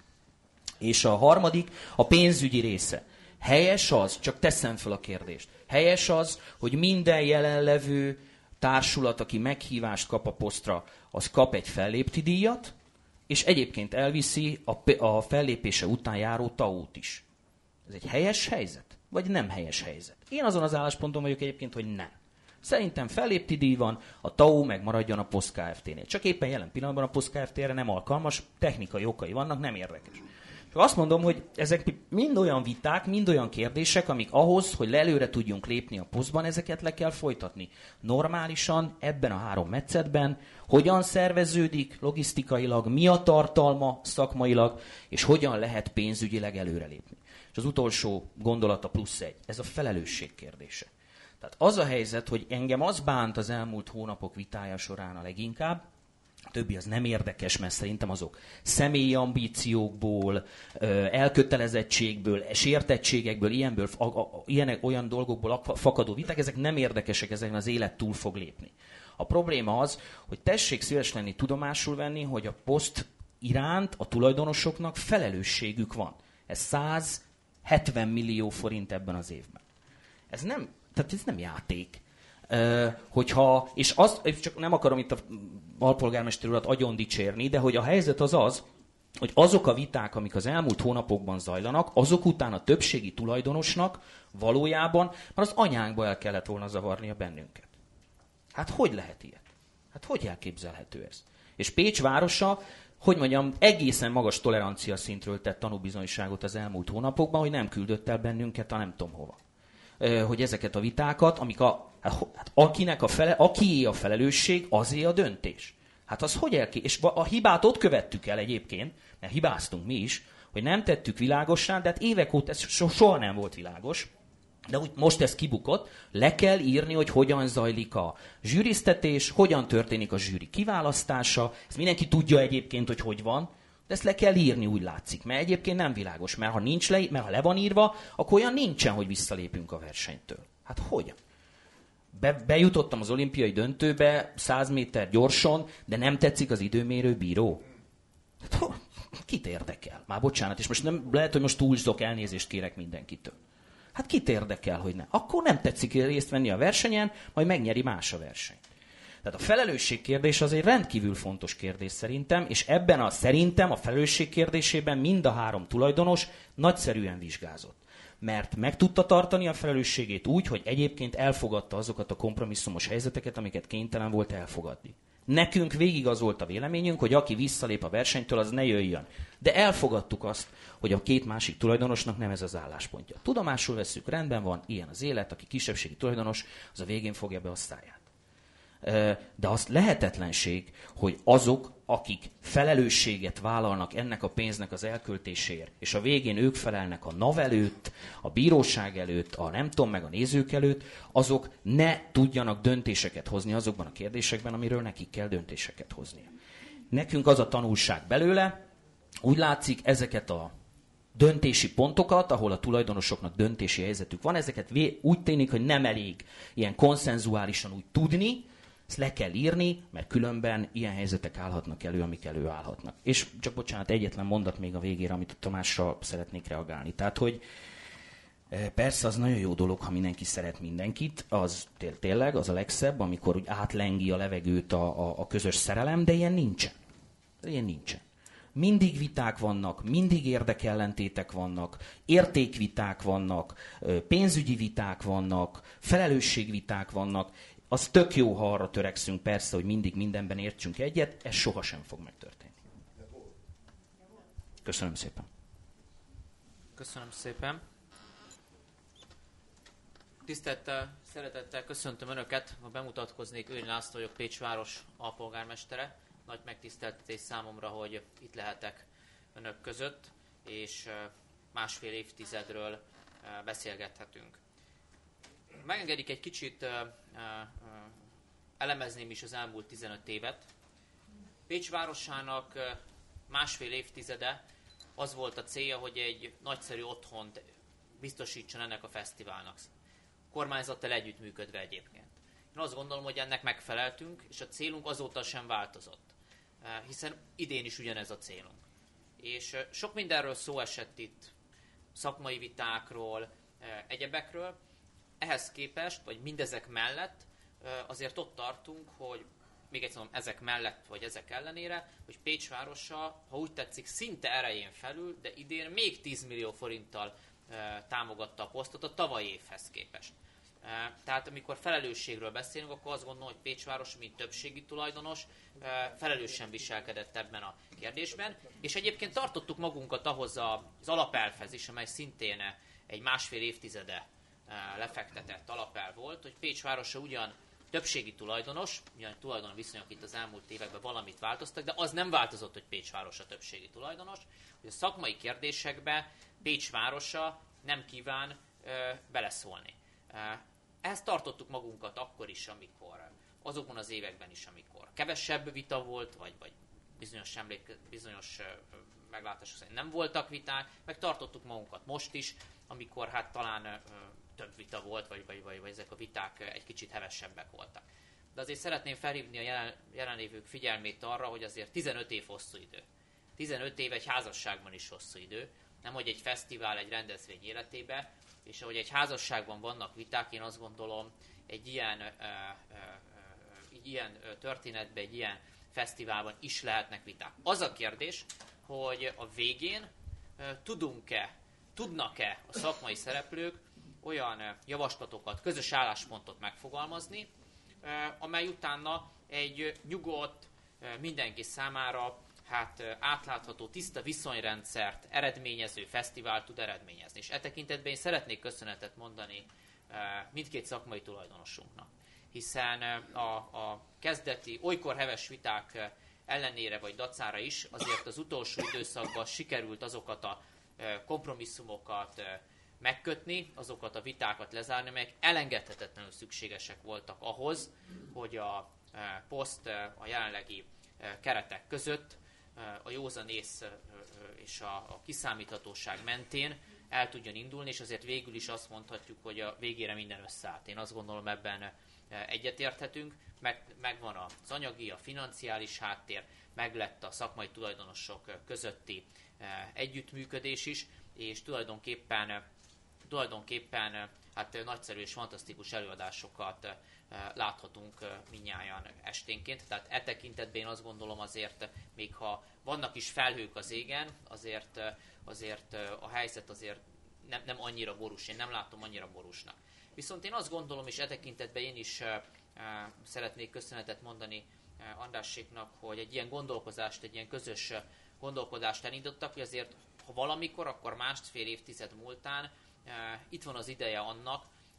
És a harmadik, a pénzügyi része. Helyes az, csak teszem fel a kérdést, helyes az, hogy minden jelenlevő társulat, aki meghívást kap a posztra, az kap egy fellépti díjat, és egyébként elviszi a fellépése után járó TAO-t is. Ez egy helyes helyzet? Vagy nem helyes helyzet? Én azon az állásponton vagyok egyébként, hogy nem. Szerintem fellépti díj van, a TAO meg maradjon a POSZ Kft-nél. Csak éppen jelen pillanatban a POSZ Kft-re nem alkalmas, technikai okai vannak, nem érdekes. Csak azt mondom, hogy ezek mind olyan viták, mind olyan kérdések, amik ahhoz, hogy előre tudjunk lépni a posztban, ezeket le kell folytatni. Normálisan, ebben a 3 metszetben, hogyan szerveződik logisztikailag, mi a tartalma szakmailag, és hogyan lehet pénzügyileg előrelépni. És az utolsó gondolata +1, ez a felelősség kérdése. Tehát az a helyzet, hogy engem az bánt az elmúlt hónapok vitája során a leginkább, a többi az nem érdekes, mert szerintem azok személyi ambíciókból, elkötelezettségből, sértettségekből, olyan dolgokból fakadó viták, ezek nem érdekesek, ezeken az élet túl fog lépni. A probléma az, hogy tessék szíves lenni, tudomásul venni, hogy a poszt iránt a tulajdonosoknak felelősségük van. Ez 170 millió forint ebben az évben. Ez nem játék. És csak nem akarom itt a alpolgármester urat agyon dicsérni, de hogy a helyzet az, hogy azok a viták, amik az elmúlt hónapokban zajlanak, azok után a többségi tulajdonosnak valójában már az anyánkba el kellett volna zavarnia bennünket. Hát hogy lehet ilyet? Hát hogy elképzelhető ez? És Pécs városa, hogy mondjam, egészen magas tolerancia szintről tett tanúbizonyságot az elmúlt hónapokban, hogy nem küldött el bennünket a nem tudom hova. Hogy ezeket a vitákat, amik akié a felelősség, azé a döntés. Hát az hogy és a hibát ott követtük el egyébként, mert hibáztunk mi is, hogy nem tettük világossá, de hát évek óta ez soha nem volt világos, de úgy most ez kibukott, le kell írni, hogy hogyan zajlik a zsűriztetés, hogyan történik a zsűri kiválasztása, ezt mindenki tudja egyébként, hogy van, de ezt le kell írni, úgy látszik, mert egyébként nem világos, mert ha le van írva, akkor olyan nincsen, hogy visszalépünk a versenytől. Hát hogyan? Bejutottam az olimpiai döntőbe 100 méter gyorsan, de nem tetszik az időmérő bíró. Hát, kit érdekel? Már bocsánat, és most nem, lehet, hogy most túlzok, elnézést kérek mindenkitől. Hát kit érdekel, hogy nem? Akkor nem tetszik részt venni a versenyen, majd megnyeri más a versenyt. Tehát a felelősség kérdés az egy rendkívül fontos kérdés szerintem, és ebben szerintem a felelősség kérdésében mind a 3 tulajdonos nagyszerűen vizsgázott. Mert meg tudta tartani a felelősségét úgy, hogy egyébként elfogadta azokat a kompromisszumos helyzeteket, amiket kénytelen volt elfogadni. Nekünk végig az volt a véleményünk, hogy aki visszalép a versenytől, az ne jöjjön. De elfogadtuk azt, hogy a 2 másik tulajdonosnak nem ez az álláspontja. Tudomásul vesszük, rendben van, ilyen az élet, aki kisebbségi tulajdonos, az a végén fogja be a száját. de az lehetetlenség, hogy azok, akik felelősséget vállalnak ennek a pénznek az elköltéséért, és a végén ők felelnek a NAV előtt, a bíróság előtt, a nem tudom meg a nézők előtt, azok ne tudjanak döntéseket hozni azokban a kérdésekben, amiről nekik kell döntéseket hozni. Nekünk az a tanulság belőle, úgy látszik, ezeket a döntési pontokat, ahol a tulajdonosoknak döntési helyzetük van, ezeket úgy tűnik, hogy nem elég ilyen konszenzuálisan úgy tudni, ezt le kell írni, mert különben ilyen helyzetek állhatnak elő, amik előállhatnak. És csak bocsánat, egyetlen mondat még a végére, amit a Tamásra szeretnék reagálni. Tehát, hogy persze az nagyon jó dolog, ha mindenki szeret mindenkit, az tényleg az a legszebb, amikor úgy átlengi a levegőt a közös szerelem, de ilyen nincsen. Mindig viták vannak, mindig érdekellentétek vannak, értékviták vannak, pénzügyi viták vannak, felelősségviták vannak. Az tök jó, ha arra törekszünk persze, hogy mindig mindenben értsünk egyet, ez sohasem fog megtörténni. Köszönöm szépen. Köszönöm szépen. Tisztelettel, szeretettel köszöntöm Önöket, ha bemutatkoznék, Őrni László vagyok, Pécs város alpolgármestere. Nagy megtiszteltetés számomra, hogy itt lehetek Önök között, és másfél évtizedről beszélgethetünk. Megengedik egy kicsit elemezném is az elmúlt 15 évet. Pécs városának másfél évtizede az volt a célja, hogy egy nagyszerű otthont biztosítson ennek a fesztiválnak. Kormányzattal együttműködve egyébként. Én azt gondolom, hogy ennek megfeleltünk, és a célunk azóta sem változott. Hiszen idén is ugyanez a célunk. És sok mindenről szó esett itt, szakmai vitákról, egyebekről. Ehhez képest, vagy mindezek mellett azért ott tartunk, hogy még egyszer mondom, ezek mellett, vagy ezek ellenére, hogy Pécs városa, ha úgy tetszik, szinte erején felül, de idén még 10 millió forinttal támogatta a posztot a tavalyi évhez képest. Tehát amikor felelősségről beszélünk, akkor azt gondolom, hogy Pécs város, mint többségi tulajdonos, felelősen viselkedett ebben a kérdésben, és egyébként tartottuk magunkat ahhoz az alapelvhez is, amely szintén egy másfél évtizede lefektetett alapelv volt, hogy Pécs városa ugyan többségi tulajdonos, ugyan tulajdonviszonyok itt az elmúlt években valamit változtak, de az nem változott, hogy Pécs városa többségi tulajdonos, hogy a szakmai kérdésekbe Pécs városa nem kíván beleszólni. Ehhez tartottuk magunkat akkor is, amikor, azokban az években is, amikor kevesebb vita volt, vagy bizonyos meglátások szerint nem voltak viták, meg tartottuk magunkat most is, amikor hát talán több vita volt, vagy ezek a viták egy kicsit hevesebbek voltak. De azért szeretném felhívni a jelenlévők figyelmét arra, hogy azért 15 év hosszú idő. 15 év egy házasságban is hosszú idő, nem hogy egy fesztivál, egy rendezvény életében, és ahogy egy házasságban vannak viták, én azt gondolom, egy ilyen történetben, egy ilyen fesztiválban is lehetnek viták. Az a kérdés, hogy a végén tudnak-e a szakmai szereplők olyan javaslatokat, közös álláspontot megfogalmazni, amely utána egy nyugodt, mindenki számára átlátható, tiszta viszonyrendszert eredményező fesztivál tud eredményezni. És e tekintetben én szeretnék köszönetet mondani mindkét szakmai tulajdonosunknak. Hiszen a kezdeti, olykor heves viták ellenére vagy dacára is azért az utolsó időszakban sikerült azokat a kompromisszumokat megkötni, azokat a vitákat lezárni, amelyek elengedhetetlenül szükségesek voltak ahhoz, hogy a poszt a jelenlegi keretek között a józanész és a kiszámíthatóság mentén el tudjon indulni, és azért végül is azt mondhatjuk, hogy a végére minden összeállt. Én azt gondolom, ebben egyetérthetünk, megvan az anyagi, a financiális háttér, meglett a szakmai tulajdonosok közötti együttműködés is, és tulajdonképpen nagyszerű és fantasztikus előadásokat láthatunk mindnyájan esténként. Tehát e tekintetben én azt gondolom, azért, még ha vannak is felhők az égen, azért a helyzet azért nem annyira borús, én nem látom annyira borúsnak. Viszont én azt gondolom, és e tekintetben én is szeretnék köszönetet mondani Andrásséknak, hogy egy ilyen gondolkozást, egy ilyen közös gondolkodást elindítottak, hogy azért, ha valamikor, akkor másfél évtized múltán itt van az ideje annak,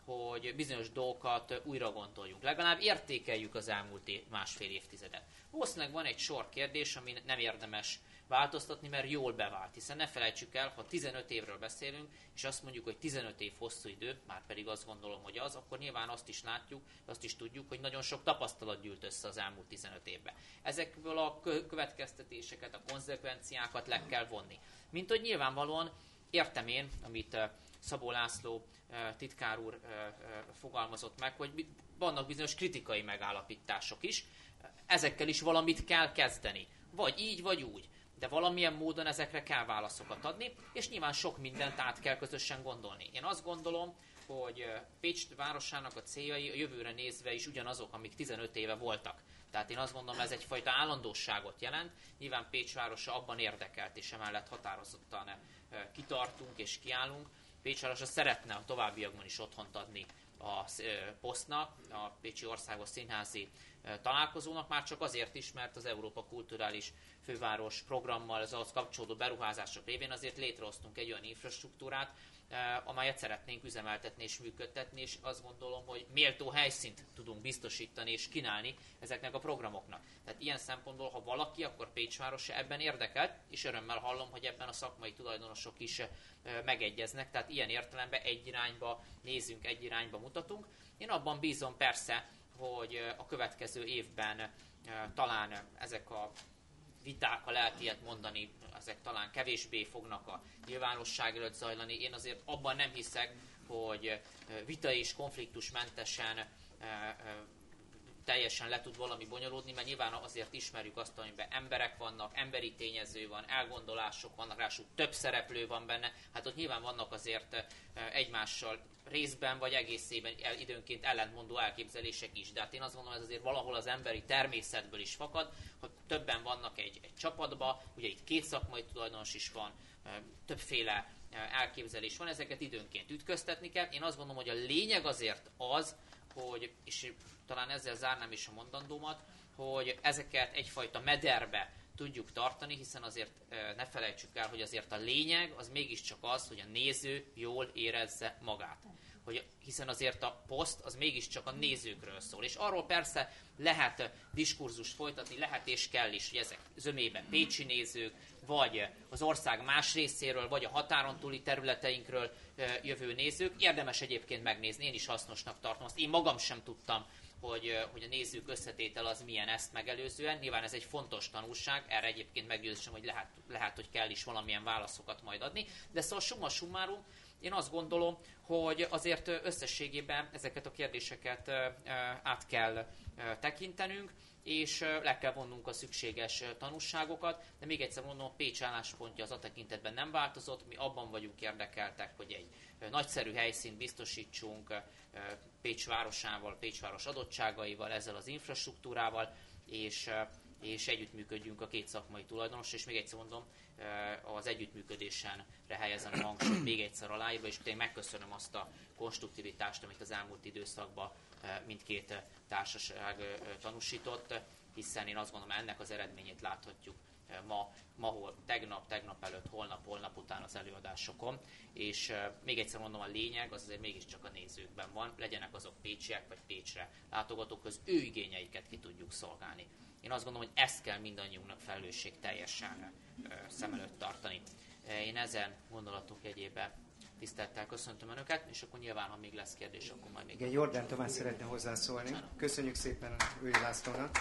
hogy bizonyos dolgokat újra gondoljunk. Legalább értékeljük az elmúlt másfél évtizedet. Valószínűleg van egy sor kérdés, ami nem érdemes változtatni, mert jól bevált. Hiszen ne felejtsük el, ha 15 évről beszélünk, és azt mondjuk, hogy 15 év hosszú idő, már pedig azt gondolom, hogy az, akkor nyilván azt is látjuk, azt is tudjuk, hogy nagyon sok tapasztalat gyűlt össze az elmúlt 15 évben. Ezekből a következtetéseket, a konzekvenciákat le kell vonni. Mint hogy nyilvánvalóan értem én, amit Szabó László titkár úr fogalmazott meg, hogy vannak bizonyos kritikai megállapítások is, ezekkel is valamit kell kezdeni. Vagy így, vagy úgy. De valamilyen módon ezekre kell válaszokat adni, és nyilván sok mindent át kell közösen gondolni. Én azt gondolom, hogy Pécs városának a céljai a jövőre nézve is ugyanazok, amik 15 éve voltak. Tehát én azt gondolom, ez egyfajta állandóságot jelent. Nyilván Pécs városa abban érdekelt, és emellett határozottan kitartunk és kiállunk. Pécs városa szeretne a továbbiakban is otthont adni a POSZ-nak, a Pécsi Országos Színházi találkozónak, már csak azért is, mert az Európa Kulturális Főváros programmal, az ahhoz kapcsolódó beruházások révén azért létrehoztunk egy olyan infrastruktúrát, amelyet szeretnénk üzemeltetni és működtetni, és azt gondolom, hogy méltó helyszínt tudunk biztosítani és kínálni ezeknek a programoknak. Tehát ilyen szempontból, ha valaki, akkor Pécs városa ebben érdekelt, és örömmel hallom, hogy ebben a szakmai tulajdonosok is megegyeznek, tehát ilyen értelemben egy irányba nézünk, egy irányba mutatunk. Én abban bízom persze, hogy a következő évben talán ezek a viták, ha lehet ilyet mondani, ezek talán kevésbé fognak a nyilvánosság előtt zajlani. Én azért abban nem hiszek, hogy vita és konfliktusmentesen teljesen le tud valami bonyolódni, mert nyilván azért ismerjük azt, amiben emberek vannak, emberi tényező van, elgondolások vannak, ráadásul több szereplő van benne, hát ott nyilván vannak azért egymással részben vagy egészében időnként ellentmondó elképzelések is, de hát én azt gondolom, ez azért valahol az emberi természetből is fakad, hogy többen vannak egy csapatban, ugye itt két szakmai tulajdonos is van, többféle elképzelés van, ezeket időnként ütköztetni kell. Én azt gondolom, hogy a lényeg azért az, hogy, és talán ezzel zárnám is a mondandómat, hogy ezeket egyfajta mederbe tudjuk tartani, hiszen azért ne felejtsük el, hogy azért a lényeg az mégiscsak az, hogy a néző jól érezze magát. Hiszen azért a poszt az mégiscsak a nézőkről szól. És arról persze lehet diskurzust folytatni, lehet és kell is, hogy ezek zömében pécsi nézők, vagy az ország más részéről, vagy a határon túli területeinkről jövő nézők. Érdemes egyébként megnézni, én is hasznosnak tartom azt. Én magam sem tudtam, hogy a nézők összetétel az milyen ezt megelőzően. Nyilván ez egy fontos tanulság, erre egyébként meggyőződésem, hogy lehet, hogy kell is valamilyen válaszokat majd adni. De szóval summa summarum, én azt gondolom, hogy azért összességében ezeket a kérdéseket át kell tekintenünk, és le kell vonnunk a szükséges tanulságokat, de még egyszer mondom, a Pécs álláspontja az a tekintetben nem változott, mi abban vagyunk érdekeltek, hogy egy nagyszerű helyszínt biztosítsunk Pécs városával, Pécs város adottságaival, ezzel az infrastruktúrával, és együttműködjünk a két szakmai tulajdonos, és még egyszer mondom, az együttműködésenre helyezem a hangsúlyt még egyszer aláírva, és tényleg megköszönöm azt a konstruktivitást, amit az elmúlt időszakban mindkét társaság tanúsított, hiszen én azt gondolom, ennek az eredményét láthatjuk ma tegnap előtt, holnap után az előadásokon, és még egyszer mondom, a lényeg az azért mégiscsak a nézőkben van, legyenek azok pécsiek vagy Pécsre látogatók, az ő igényeiket ki tudjuk szolgálni. Én azt gondolom, hogy ezt kell mindannyiunknak felelősség teljesen szem előtt tartani. Én ezen gondolatok jegyében tisztelettel köszöntöm Önöket, és akkor nyilván, ha még lesz kérdés, akkor majd még... Igen, Jordán Tamás szeretne hozzászólni. Köszönjük szépen Őri Lászlónak.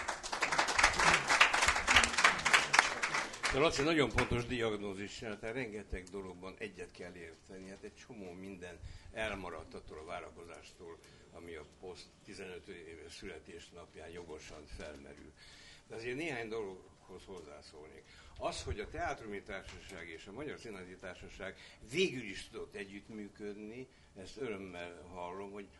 De Laci, nagyon pontos diagnózis, tehát rengeteg dologban egyet kell érteni. Hát egy csomó minden elmaradt attól a várakozástól, ami a poszt 15 éves születésnapján jogosan felmerül. De azért néhány dologhoz hozzászólnék. Az, hogy a Teátrumi Társaság és a Magyar Színházi Társaság végül is tudott együttműködni, ezt örömmel hallom, hogy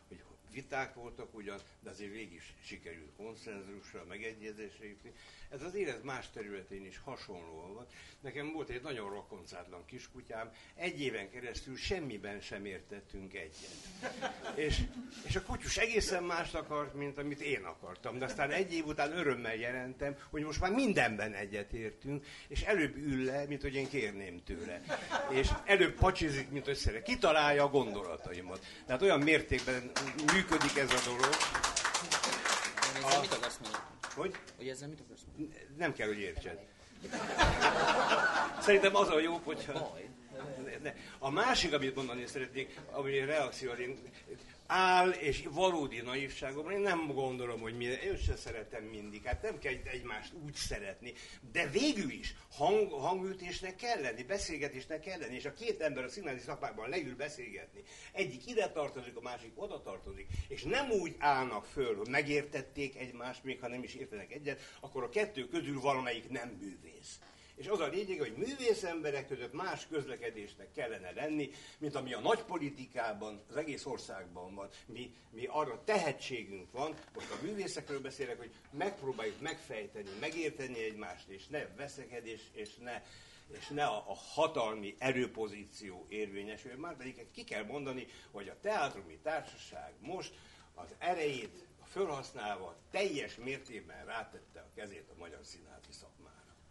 viták voltak ugyan, de azért végig is sikerült konszenzusra, megegyezésre jutni. Ez az élet más területén is hasonlóan van. Nekem volt egy nagyon rokoncátlan kiskutyám, 1 éven keresztül semmiben sem értettünk egyet. És a kutyus egészen mást akart, mint amit én akartam. De aztán 1 év után örömmel jelentem, hogy most már mindenben egyetértünk, és előbb ül le, mint hogy én kérném tőle. És előbb pacsizik, mint hogy szeret. Kitalálja a gondolataimat. Tehát olyan mértékben működik ez a dolog. Ezzel mit akarsz mondani? Hogy? Hogy ezzel mit akarsz mondani? Nem kell, hogy értsed. Szerintem az a jó, hogyha... A másik, amit mondani szeretnék, ami reakció, én áll és valódi naivságomra, én nem gondolom, hogy én sem szeretem mindig, hát nem kell egymást úgy szeretni, de végül is hangütésnek kell lenni, beszélgetésnek kell lenni, és a 2 ember a színházi szakmákban leül beszélgetni, egyik ide tartozik, a másik oda tartozik, és nem úgy állnak föl, hogy megértették egymást, még ha nem is értenek egyet, akkor a 2 közül valamelyik nem művész. És az a lényeg, hogy művész emberek között más közlekedésnek kellene lenni, mint ami a nagypolitikában, az egész országban van. Mi arra tehetségünk van, most a művészekről beszélek, hogy megpróbáljuk megfejteni, megérteni egymást, és ne veszekedés, és ne a hatalmi erőpozíció érvényesül. Már pedig ki kell mondani, hogy a teátrumi társaság most az erejét felhasználva teljes mértékben rátette a kezét a magyar színházi szakmára.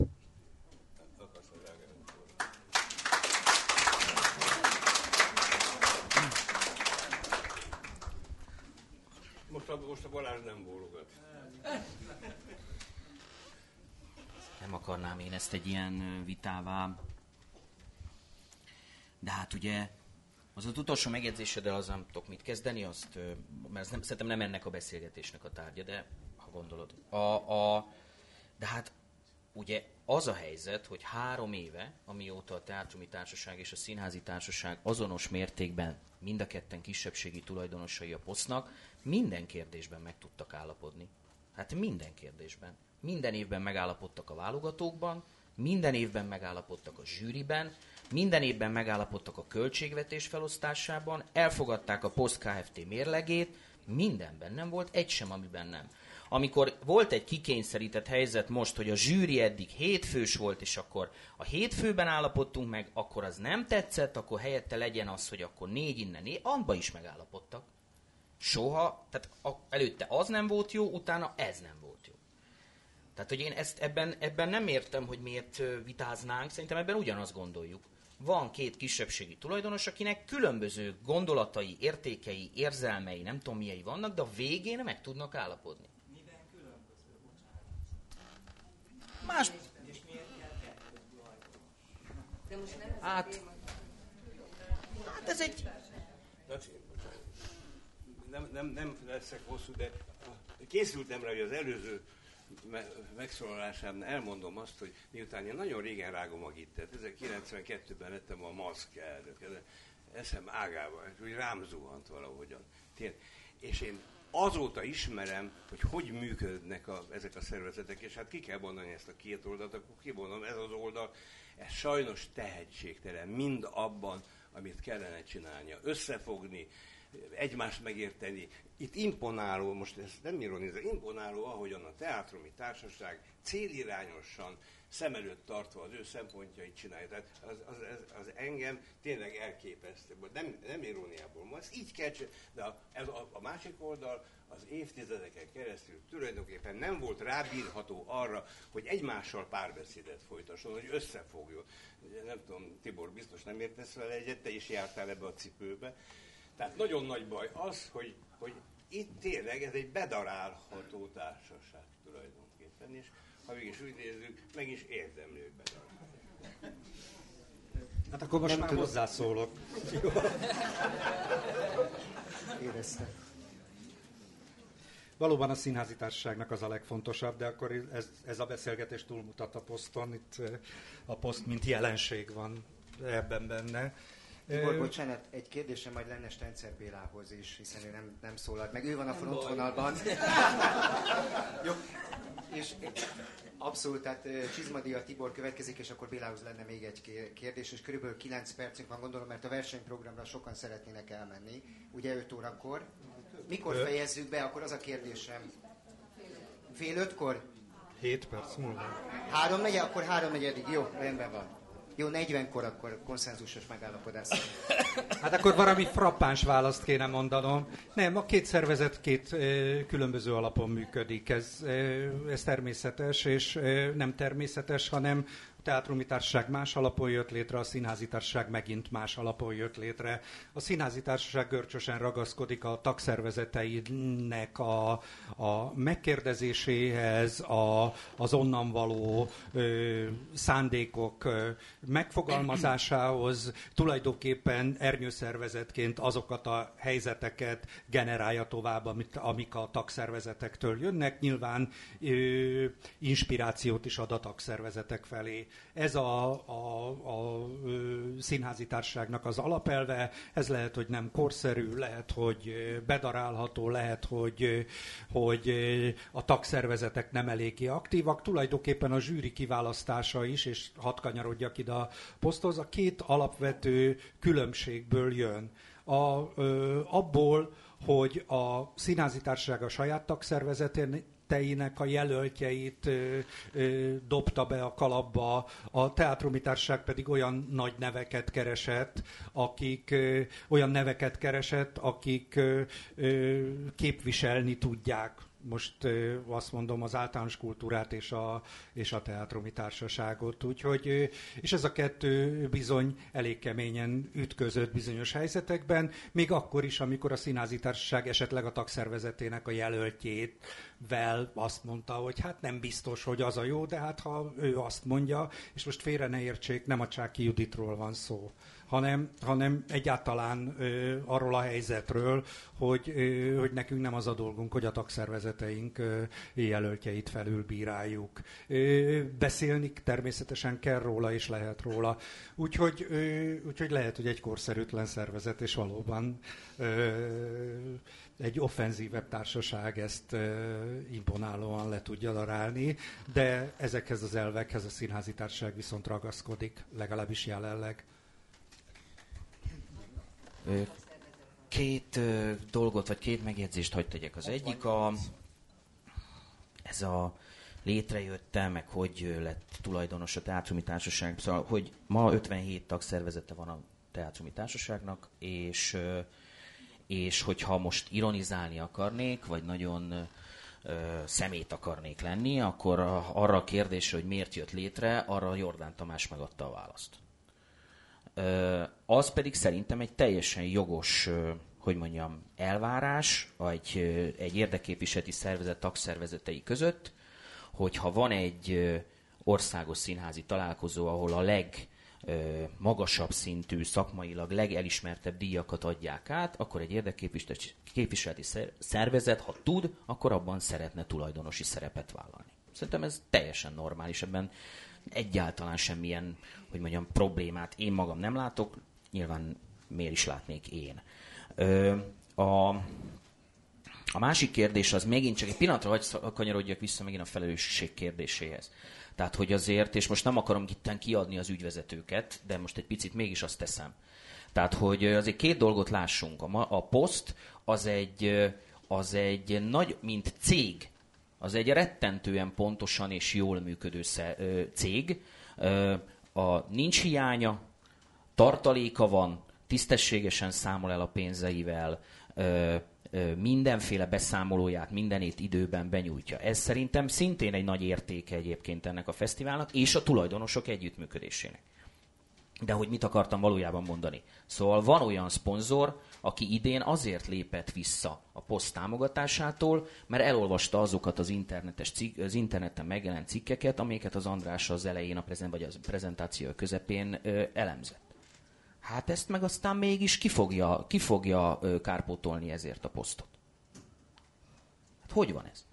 Most a Balázs nem bólogat. Nem akarnám én ezt egy ilyen vitává. De hát ugye az utolsó megjegyzéseddel az nem tudok mit kezdeni, mert szerintem nem ennek a beszélgetésnek a tárgya, de ha gondolod. De hát ugye az a helyzet, hogy 3 éve, amióta a Teátrumi Társaság és a Színházi Társaság azonos mértékben mind a ketten kisebbségi tulajdonosai a POSZ-nak, minden kérdésben meg tudtak állapodni. Hát minden kérdésben. Minden évben megállapodtak a válogatókban, minden évben megállapodtak a zsűriben, minden évben megállapodtak a költségvetés felosztásában, elfogadták a POSZ Kft. Mérlegét, mindenben nem volt egy sem, amiben nem. Amikor volt egy kikényszerített helyzet most, hogy a zsűri eddig 7 fős volt, és akkor a 7 főben állapodtunk meg, akkor az nem tetszett, akkor helyette legyen az, hogy akkor 4 innen, 4, abba is megállapodtak. Soha, tehát előtte az nem volt jó, utána ez nem volt jó. Tehát, hogy én ezt ebben nem értem, hogy miért vitáznánk, szerintem ebben ugyanazt gondoljuk. Van 2 kisebbségi tulajdonos, akinek különböző gondolatai, értékei, érzelmei, nem tudom milyei vannak, de a végén meg tudnak állapodni. Miben különböző, bocsánat? Más... És miért kell 2 tulajdonos? De most nem ez a Hát téma. ez egy... Nem leszek hosszú, de készültem rá, hogy az előző megszólalásában elmondom azt, hogy miután én nagyon régen rágom a gittet, 1992-ben lettem a MASZK elnök, eszem ágában, úgy rám zuhant valahogyan. És én azóta ismerem, hogy működnek ezek a szervezetek, és hát ki kell mondani ezt a 2 oldalt, akkor kimondom, ez az oldal, ez sajnos tehetségtelen, mind abban, amit kellene csinálnia, összefogni, egymást megérteni. Itt imponáló, most ez nem ironizál, imponáló, ahogyan a Teátrumi Társaság célirányosan szem előtt tartva az ő szempontjait csinálja. Tehát az engem tényleg elképesztő. Nem iróniából, ma ezt így kell csinálni. De a másik oldal az évtizedeken keresztül tulajdonképpen nem volt rábírható arra, hogy egymással párbeszédet folytasson, hogy összefogjon. Nem tudom, Tibor, biztos nem értesz vele egyet, te is jártál ebbe a cipőbe. Tehát nagyon nagy baj az, hogy itt tényleg ez egy bedarálható társaság tulajdonképpen, és ha mégis úgy nézzük, meg is érdemli, hogy bedarálható. Hát akkor most már hozzászólok. Érezte. Valóban a Színházi Társaságnak az a legfontosabb, de akkor ez a beszélgetés túlmutat a poszton. Itt a poszt, mint jelenség van ebben benne. Tibor, bocsánat, egy kérdésem majd lenne Stencer Bélához is, hiszen ő nem szólalt meg. Ő van a frontvonalban. Jó, és abszolút, tehát Csizmadia Tibor következik, és akkor Bélához lenne még egy kérdés, és körülbelül 9 percünk van, gondolom, mert a versenyprogramra sokan szeretnének elmenni. Ugye 5 órakor? Mikor fejezzük be, akkor az a kérdésem. Fél 5-kor? 7 perc múlva. 3-4, akkor 3-4, jó, rendben van. Jó, 40-kor akkor konszenzusos megállapodás. Hát akkor valami frappáns választ kéne mondanom. Nem, a két szervezet két különböző alapon működik. Ez természetes, és nem természetes, hanem a Teátrumi Társaság más alapon jött létre, a Színházi Társaság megint más alapon jött létre. A Színházi Társaság görcsösen ragaszkodik a tagszervezeteinek a megkérdezéséhez, az onnan való szándékok megfogalmazásához, tulajdonképpen ernyőszervezetként azokat a helyzeteket generálja tovább, amik a tagszervezetektől jönnek. Nyilván inspirációt is ad a tagszervezetek felé. Ez a Színházi Társaságnak az alapelve, ez lehet, hogy nem korszerű, lehet, hogy bedarálható, lehet, hogy a tagszervezetek nem eléggé aktívak. Tulajdonképpen a zsűri kiválasztása is, és hadd kanyarodjak ide a poszthoz, a két alapvető különbségből jön. Abból, hogy a Színházi Társaság a saját tagszervezeteinek a jelöltjeit dobta be a kalapba, a Teátrumi Társaság pedig olyan nagy neveket keresett, akik képviselni tudják. Most azt mondom, az általános kultúrát és a Teátrumi Társaságot. Úgyhogy, és ez a kettő bizony elég keményen ütközött bizonyos helyzetekben, még akkor is, amikor a Színházi Társaság esetleg a tagszervezetének a jelöltjével azt mondta, hogy hát nem biztos, hogy az a jó, de hát ha ő azt mondja, és most félre ne értsék, nem a Csáky Juditról van szó, hanem egyáltalán arról a helyzetről, hogy nekünk nem az a dolgunk, hogy a tagszervezeteink jelöltjeit felülbíráljuk. Beszélni természetesen kell róla, és lehet róla. Úgyhogy lehet, hogy egy korszerűtlen szervezet, és valóban egy offenzívebb társaság ezt imponálóan le tudja darálni, de ezekhez az elvekhez a Színházi Társaság viszont ragaszkodik, legalábbis jelenleg. Két dolgot, vagy két megjegyzést hadd tegyek. Az egyik ez a létrejötte, meg hogy lett tulajdonos a Teátrumi Társaság. Szóval, hogy ma 57 tagszervezete van a Teátrumi Társaságnak, és hogyha most ironizálni akarnék, vagy nagyon szemét akarnék lenni, akkor arra a kérdésre, hogy miért jött létre, arra Jordán Tamás megadta a választ. Az pedig szerintem egy teljesen jogos, elvárás egy érdekképviseleti szervezet tagszervezetei között, hogyha van egy országos színházi találkozó, ahol a legmagasabb szintű, szakmailag legelismertebb díjakat adják át, akkor egy érdekképviseleti szervezet, ha tud, akkor abban szeretne tulajdonosi szerepet vállalni. Szerintem ez teljesen normális, ebben egyáltalán semmilyen, problémát én magam nem látok, nyilván miért is látnék én. A másik kérdés az megint csak egy pillanatra, hogy kanyarodjak vissza megint a felelősség kérdéséhez. Tehát, hogy azért, és most nem akarom itten kiadni az ügyvezetőket, de most egy picit mégis azt teszem. Tehát, hogy azért két dolgot lássunk. A Poszt az egy nagy, mint cég, az egy rettentően pontosan és jól működő cég. Nincs hiánya, tartaléka van, tisztességesen számol el a pénzeivel, mindenféle beszámolóját mindenét időben benyújtja. Ez szerintem szintén egy nagy értéke egyébként ennek a fesztiválnak, és a tulajdonosok együttműködésének. De hogy mit akartam valójában mondani? Szóval van olyan szponzor, aki idén azért lépett vissza a Poszt támogatásától, mert elolvasta azokat az interneten megjelent cikkeket, amiket az András az elején, vagy a prezentáció közepén elemzett. Hát ezt meg aztán mégis ki fogja kárpótolni ezért a Posztot? Hát hogy van ez?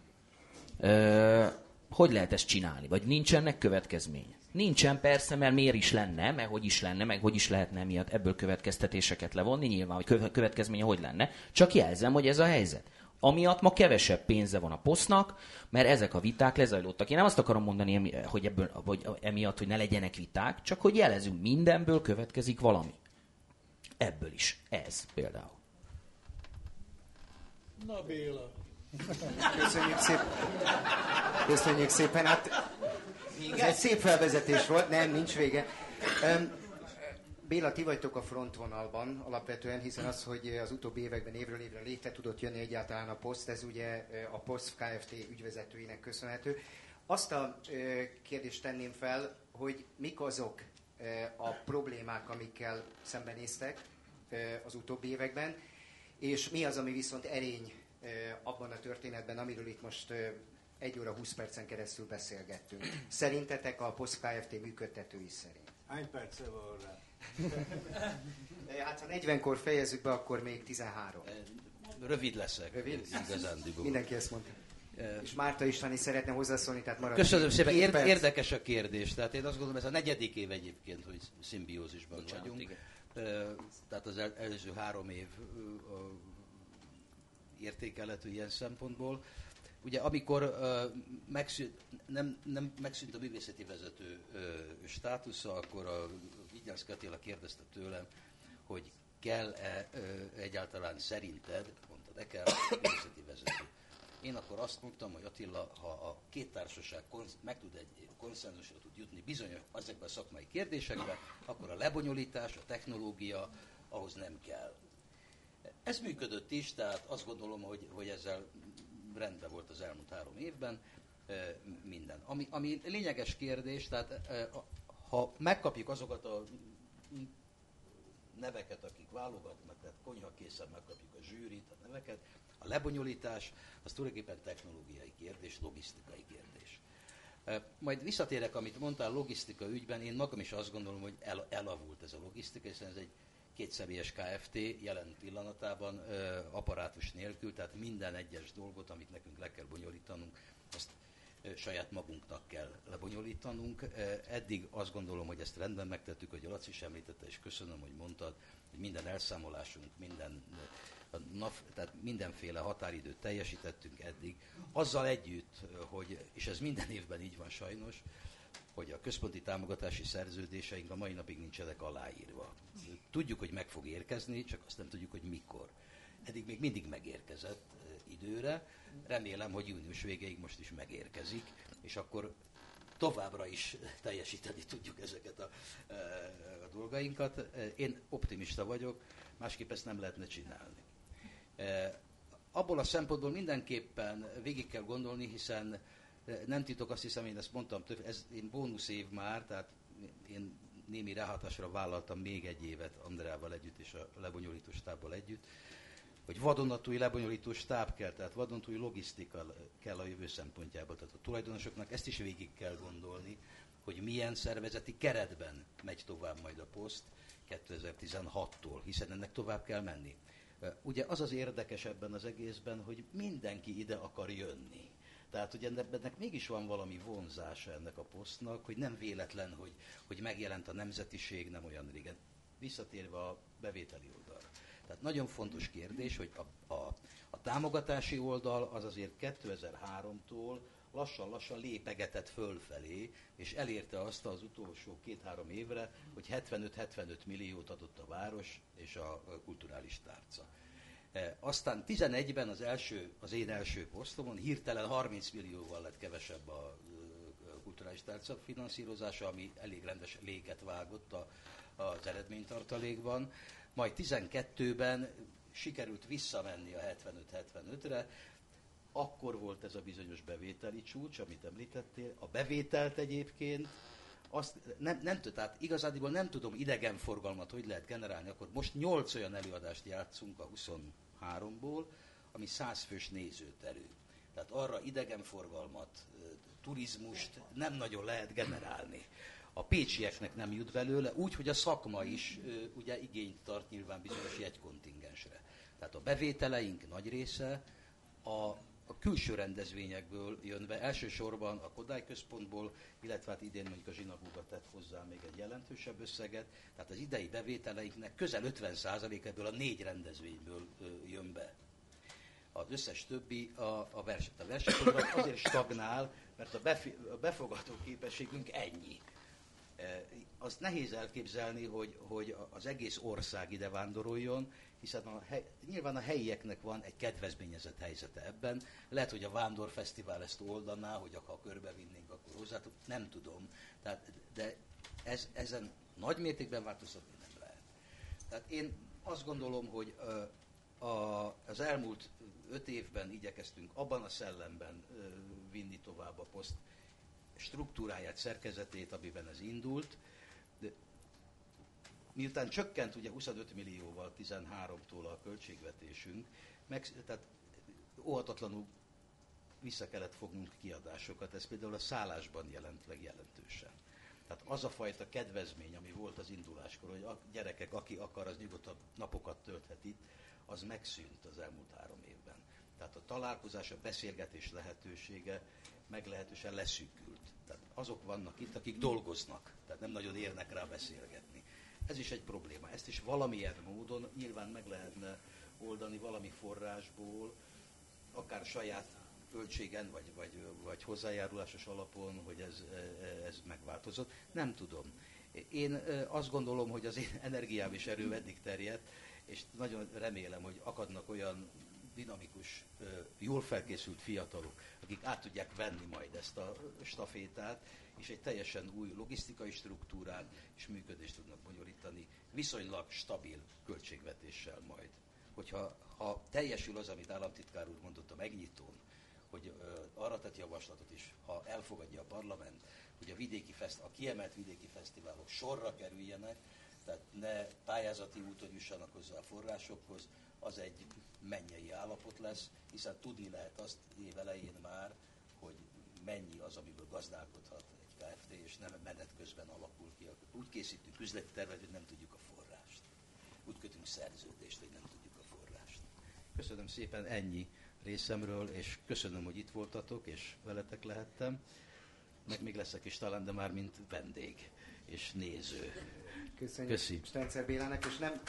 Hogy lehet ezt csinálni? Vagy nincs ennek következménye? Nincsen persze, mert miért is lenne, meg hogy is lehetne miatt ebből következtetéseket levonni, nyilván, hogy következménye hogy lenne. Csak jelzem, hogy ez a helyzet. Amiatt ma kevesebb pénze van a Posztnak, mert ezek a viták lezajlottak. Én nem azt akarom mondani, hogy emiatt, hogy ne legyenek viták, csak hogy jelezünk, mindenből következik valami. Ebből is. Ez például. Na Béla. Köszönjük szépen. Hát, ez egy szép felvezetés volt, nem, nincs vége. Béla, ti vagytok a frontvonalban alapvetően, hiszen az, hogy az utóbbi években évről évre létre tudott jönni egyáltalán a POSZT, ez ugye a POSZT Kft. Ügyvezetőinek köszönhető. Azt a kérdést tenném fel, hogy mik azok a problémák, amikkel szembenéztek az utóbbi években, és mi az, ami viszont erény abban a történetben, amiről itt most 1 óra 20 percen keresztül beszélgettünk. Szerintetek a POSZT Kft. Működtetői szerint? Hány perce van rá? Hát ha 40-kor fejezzük be, akkor még 13. Rövid leszek. Rövid? Igazándiból. Mindenki ezt mondta. És Márta István is szeretne hozzászólni, tehát marad. Köszönöm szépen, 2 perc. érdekes a kérdés. Tehát én azt gondolom, ez a 4. év egyébként, hogy szimbiózisban vagyunk. Igen. Tehát az előző 3 év értékelhető ilyen szempontból. Ugye amikor megszűnt a művészeti vezető státusza, akkor a Vigyánszky Attila kérdezte tőlem, hogy kell-e egyáltalán szerinted, mondta nekem, művészeti vezető. Én akkor azt mondtam, hogy Attila, ha a 2 társaság meg tud egy konszenzusra tud jutni bizonyos ezekben a szakmai kérdésekben, akkor a lebonyolítás, a technológia ahhoz nem kell. Ez működött is, tehát azt gondolom, hogy ezzel rendben volt az elmúlt 3 évben minden. Ami lényeges kérdés, tehát ha megkapjuk azokat a neveket, akik válogatnak, tehát konyhakészen megkapjuk a zsűrit, a neveket, a lebonyolítás, az tulajdonképpen technológiai kérdés, logisztikai kérdés. Majd visszatérek, amit mondtál logisztika ügyben, én magam is azt gondolom, hogy elavult ez a logisztika, hiszen ez egy 2 személyes Kft. Jelen pillanatában apparátus nélkül, tehát minden egyes dolgot, amit nekünk le kell bonyolítanunk, azt saját magunknak kell lebonyolítanunk. Eddig azt gondolom, hogy ezt rendben megtettük, hogy a Laci is említette, és köszönöm, hogy mondtad, hogy minden elszámolásunk, tehát mindenféle határidőt teljesítettünk eddig. Azzal együtt, hogy, és ez minden évben így van sajnos, hogy a központi támogatási szerződéseink a mai napig nincsenek aláírva. Tudjuk, hogy meg fog érkezni, csak azt nem tudjuk, hogy mikor. Eddig még mindig megérkezett időre. Remélem, hogy június végéig most is megérkezik, és akkor továbbra is teljesíteni tudjuk ezeket a dolgainkat. Én optimista vagyok, másképp ezt nem lehetne csinálni. Abból a szempontból mindenképpen végig kell gondolni, hiszen nem titok, azt hiszem, én ezt mondtam, ez én bónusz év már, tehát én némi ráhatásra vállaltam még 1 évet Andreával együtt és a lebonyolító stábbal együtt, hogy vadonatúj lebonyolító stáb kell, tehát vadonatúj logisztika kell a jövő szempontjából. Tehát a tulajdonosoknak ezt is végig kell gondolni, hogy milyen szervezeti keretben megy tovább majd a POSZT 2016-tól, hiszen ennek tovább kell menni. Ugye az az érdekes ebben az egészben, hogy mindenki ide akar jönni. Tehát, hogy ennek mégis van valami vonzása ennek a POSZT-nak, hogy nem véletlen, hogy megjelent a nemzetiség nem olyan régen. Visszatérve a bevételi oldalra. Tehát nagyon fontos kérdés, hogy a támogatási oldal az azért 2003-tól lassan-lassan lépegetett fölfelé, és elérte azt az utolsó 2-3 évre, hogy 75-75 milliót adott a város és a kulturális tárca. Aztán 11-ben az én első posztomon hirtelen 30 millióval lett kevesebb a kulturális tárca finanszírozása, ami elég rendes léket vágott az eredménytartalékban. Majd 12-ben sikerült visszamenni a 75-75-re, akkor volt ez a bizonyos bevételi csúcs, amit említettél. A bevételt egyébként, tehát igazából nem tudom idegenforgalmat, hogy lehet generálni, akkor most 8 olyan előadást játszunk a 23-ból, ami 100 fős nézőterű. Tehát arra idegenforgalmat, turizmust nem nagyon lehet generálni. A pécsieknek nem jut belőle, úgy, hogy a szakma is ugye igényt tart nyilván bizonyos jegykontingensre. Tehát a bevételeink nagy része a külső rendezvényekből jön be, elsősorban a Kodály Központból, illetve hát idén mondjuk a zsinagóga tett hozzá még egy jelentősebb összeget, tehát az idei bevételeinknek közel 50% ebből a 4 rendezvényből jön be. Az összes többi a versenyprogram azért stagnál, mert a befogadó képességünk ennyi. Azt nehéz elképzelni, hogy az egész ország ide vándoroljon, hiszen nyilván a helyieknek van egy kedvezményezett helyzete ebben. Lehet, hogy a Vándorfesztivál ezt oldaná, hogy ha körbevinnénk, akkor hozzátok, nem tudom. De ezen nagy mértékben változtatni nem lehet. Tehát én azt gondolom, hogy az elmúlt 5 évben igyekeztünk abban a szellemben vinni tovább a poszt struktúráját, szerkezetét, amiben ez indult. De miután csökkent ugye 25 millióval 13-tól a költségvetésünk, tehát óhatatlanul vissza kellett fognunk kiadásokat, ez például a szállásban jelent meg jelentősen. Tehát az a fajta kedvezmény, ami volt az induláskor, hogy a gyerekek, aki akar, az nyugodtabb napokat tölthet itt, az megszűnt az elmúlt 3 évben. Tehát a találkozás, a beszélgetés lehetősége meglehetősen leszűkült. Tehát azok vannak itt, akik dolgoznak, tehát nem nagyon érnek rá beszélgetni. Ez is egy probléma. Ezt is valamilyen módon nyilván meg lehetne oldani valami forrásból, akár saját költségen, vagy hozzájárulásos alapon, hogy ez megváltozott. Nem tudom. Én azt gondolom, hogy az én energiám és erőm eddig terjedt, és nagyon remélem, hogy akadnak olyan dinamikus, jól felkészült fiatalok, akik át tudják venni majd ezt a stafétát, és egy teljesen új logisztikai struktúrát és működést tudnak bonyolítani, viszonylag stabil költségvetéssel majd. Ha teljesül az, amit államtitkár úr mondott a megnyitón, hogy arra tett javaslatot is, ha elfogadja a parlament, hogy a kiemelt vidéki fesztiválok sorra kerüljenek, tehát ne pályázati úton jussanak hozzá a forrásokhoz, az egy mennyei állapot lesz, hiszen tudni lehet azt év elején már, hogy mennyi az, amiből gazdálkodhat egy Kft. És nem menet közben alakul ki. Úgy készítünk üzleti tervet, hogy nem tudjuk a forrást. Úgy kötünk szerződést, hogy nem tudjuk a forrást. Köszönöm szépen, ennyi részemről, és köszönöm, hogy itt voltatok, és veletek lehettem. Meg még leszek is talán, de már mint vendég és néző. Köszönjük Stencer Bélának, és nem...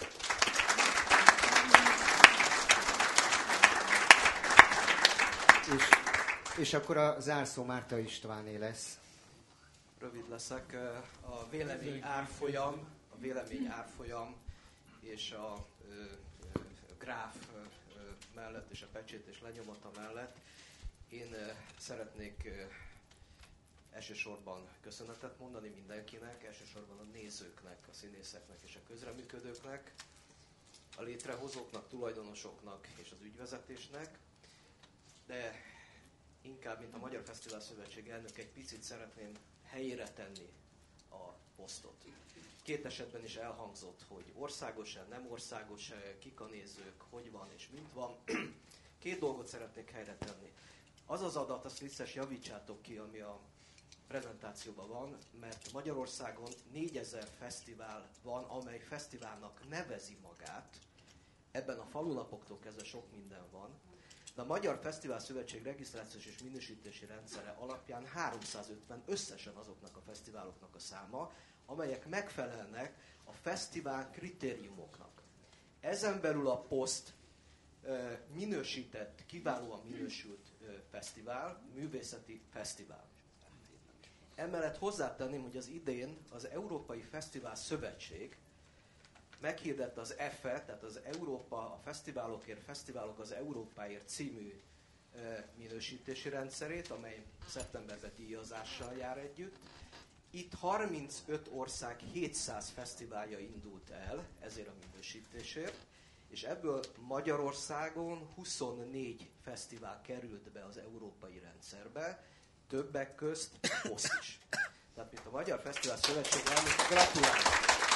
És akkor a zárszó Márta Istváné lesz. Rövid leszek. A vélemény árfolyam és a gráf mellett és a pecsét lenyomata mellett én szeretnék elsősorban köszönetet mondani mindenkinek, elsősorban a nézőknek, a színészeknek és a közreműködőknek, a létrehozóknak, tulajdonosoknak és az ügyvezetésnek, de inkább, mint a Magyar Fesztivál Szövetség elnök, egy picit szeretném helyére tenni a posztot. 2 esetben is elhangzott, hogy országos-e, nem országos-e, kik a nézők, hogy van és mint van. 2 dolgot szeretnék helyre tenni. Az az adat, azt visszes javítsátok ki, ami a prezentációban van, mert Magyarországon 4000 fesztivál van, amely fesztiválnak nevezi magát. Ebben a falulapoktól kezdve sok minden van. De a Magyar Fesztivál Szövetség regisztrációs és minősítési rendszere alapján 350 összesen azoknak a fesztiváloknak a száma, amelyek megfelelnek a fesztivál kritériumoknak. Ezen belül a POSZT minősített, kiválóan minősült fesztivál, művészeti fesztivál. Emellett hozzátenném, hogy az idén az Európai Fesztivál Szövetség meghirdette az EFE, tehát az Európa, a Fesztiválokért, Fesztiválok az Európáért című minősítési rendszerét, amely szeptemberben díjazással jár együtt. Itt 35 ország 700 fesztiválja indult el ezért a minősítésért, és ebből Magyarországon 24 fesztivál került be az európai rendszerbe, többek közt POSZT is. Tehát, mint a Magyar Fesztivál Szövetség elnök, gratulálok!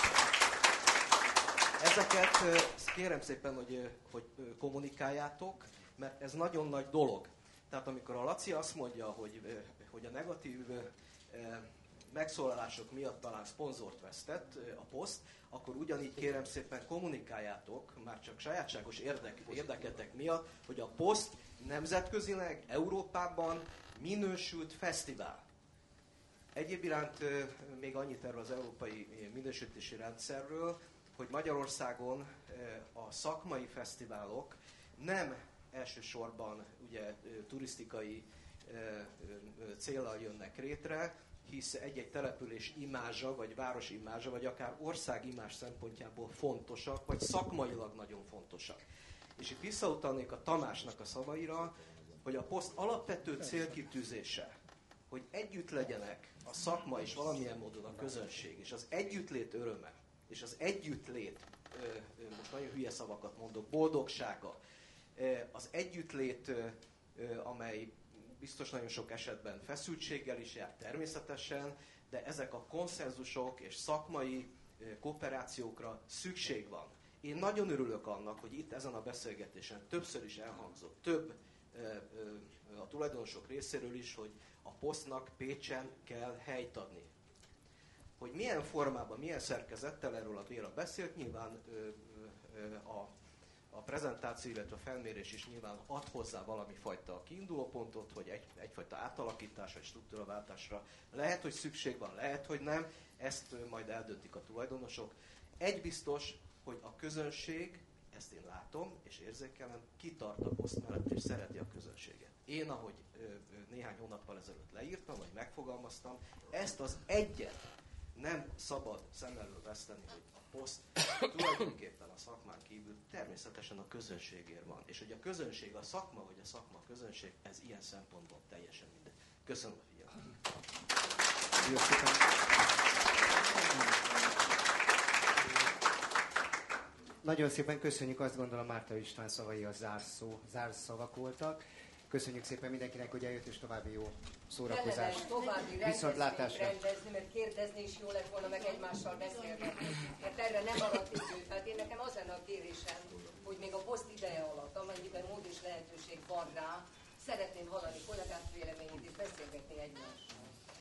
Ezeket kérem szépen, hogy kommunikáljátok, mert ez nagyon nagy dolog. Tehát amikor a Laci azt mondja, hogy a negatív megszólalások miatt talán szponzort vesztett a POSZT, akkor ugyanígy kérem szépen kommunikáljátok, már csak sajátságos érdeketek miatt, hogy a POSZT nemzetközileg, Európában minősült fesztivál. Egyéb iránt még annyit erről az európai minősítési rendszerről, hogy Magyarországon a szakmai fesztiválok nem elsősorban ugye, turisztikai céllal jönnek létre, hisz egy-egy település imázsa, vagy város imázsa, vagy akár ország imázs szempontjából fontosak, vagy szakmailag nagyon fontosak. És itt visszautalnék a Tamásnak a szavaira, hogy a poszt alapvető célkitűzése, hogy együtt legyenek a szakma és valamilyen módon a közönség, és az együttlét öröme, és az együttlét, most nagyon hülye szavakat mondok, boldogsága, az együttlét, amely biztos nagyon sok esetben feszültséggel is jár természetesen, de ezek a konszenzusok és szakmai kooperációkra szükség van. Én nagyon örülök annak, hogy itt ezen a beszélgetésen többször is elhangzott, több a tulajdonosok részéről is, hogy a posztnak Pécsen kell helyt adni. Hogy milyen formában, milyen szerkezettel, erről a Béla beszélt, nyilván a prezentáció, illetve a felmérés is nyilván ad hozzá valami fajta kiindulópontot, hogy egyfajta átalakítás vagy struktúraváltásra lehet, hogy szükség van, lehet, hogy nem, ezt majd eldöntik a tulajdonosok. Egy biztos, hogy a közönség, ezt én látom és érzékelem, kitart a poszt mellett és szereti a közönséget. Én, ahogy néhány hónappal ezelőtt leírtam, vagy megfogalmaztam, ezt az egyet nem szabad szem elől veszteni, hogy a poszt tulajdonképpen a szakmán kívül természetesen a közönségért van. És hogy a közönség a szakma, vagy a szakma a közönség, ez ilyen szempontból teljesen mindegy. Köszönöm a figyelmet. Nagyon szépen köszönjük, azt gondolom Márta István szavai a zárszavak voltak. Köszönjük szépen mindenkinek, hogy eljött, és további jó szórakozást. További Viszontlátásra. rendezni, mert kérdezni is jó lett volna, meg egymással beszélgetni. Mert erre nem maradt idő. Tehát én nekem az lenne a kérésem, hogy még a poszt ideje alatt, amennyiben mód és lehetőség van rá, szeretném hallani kollégák véleményét és beszélgetni egymással.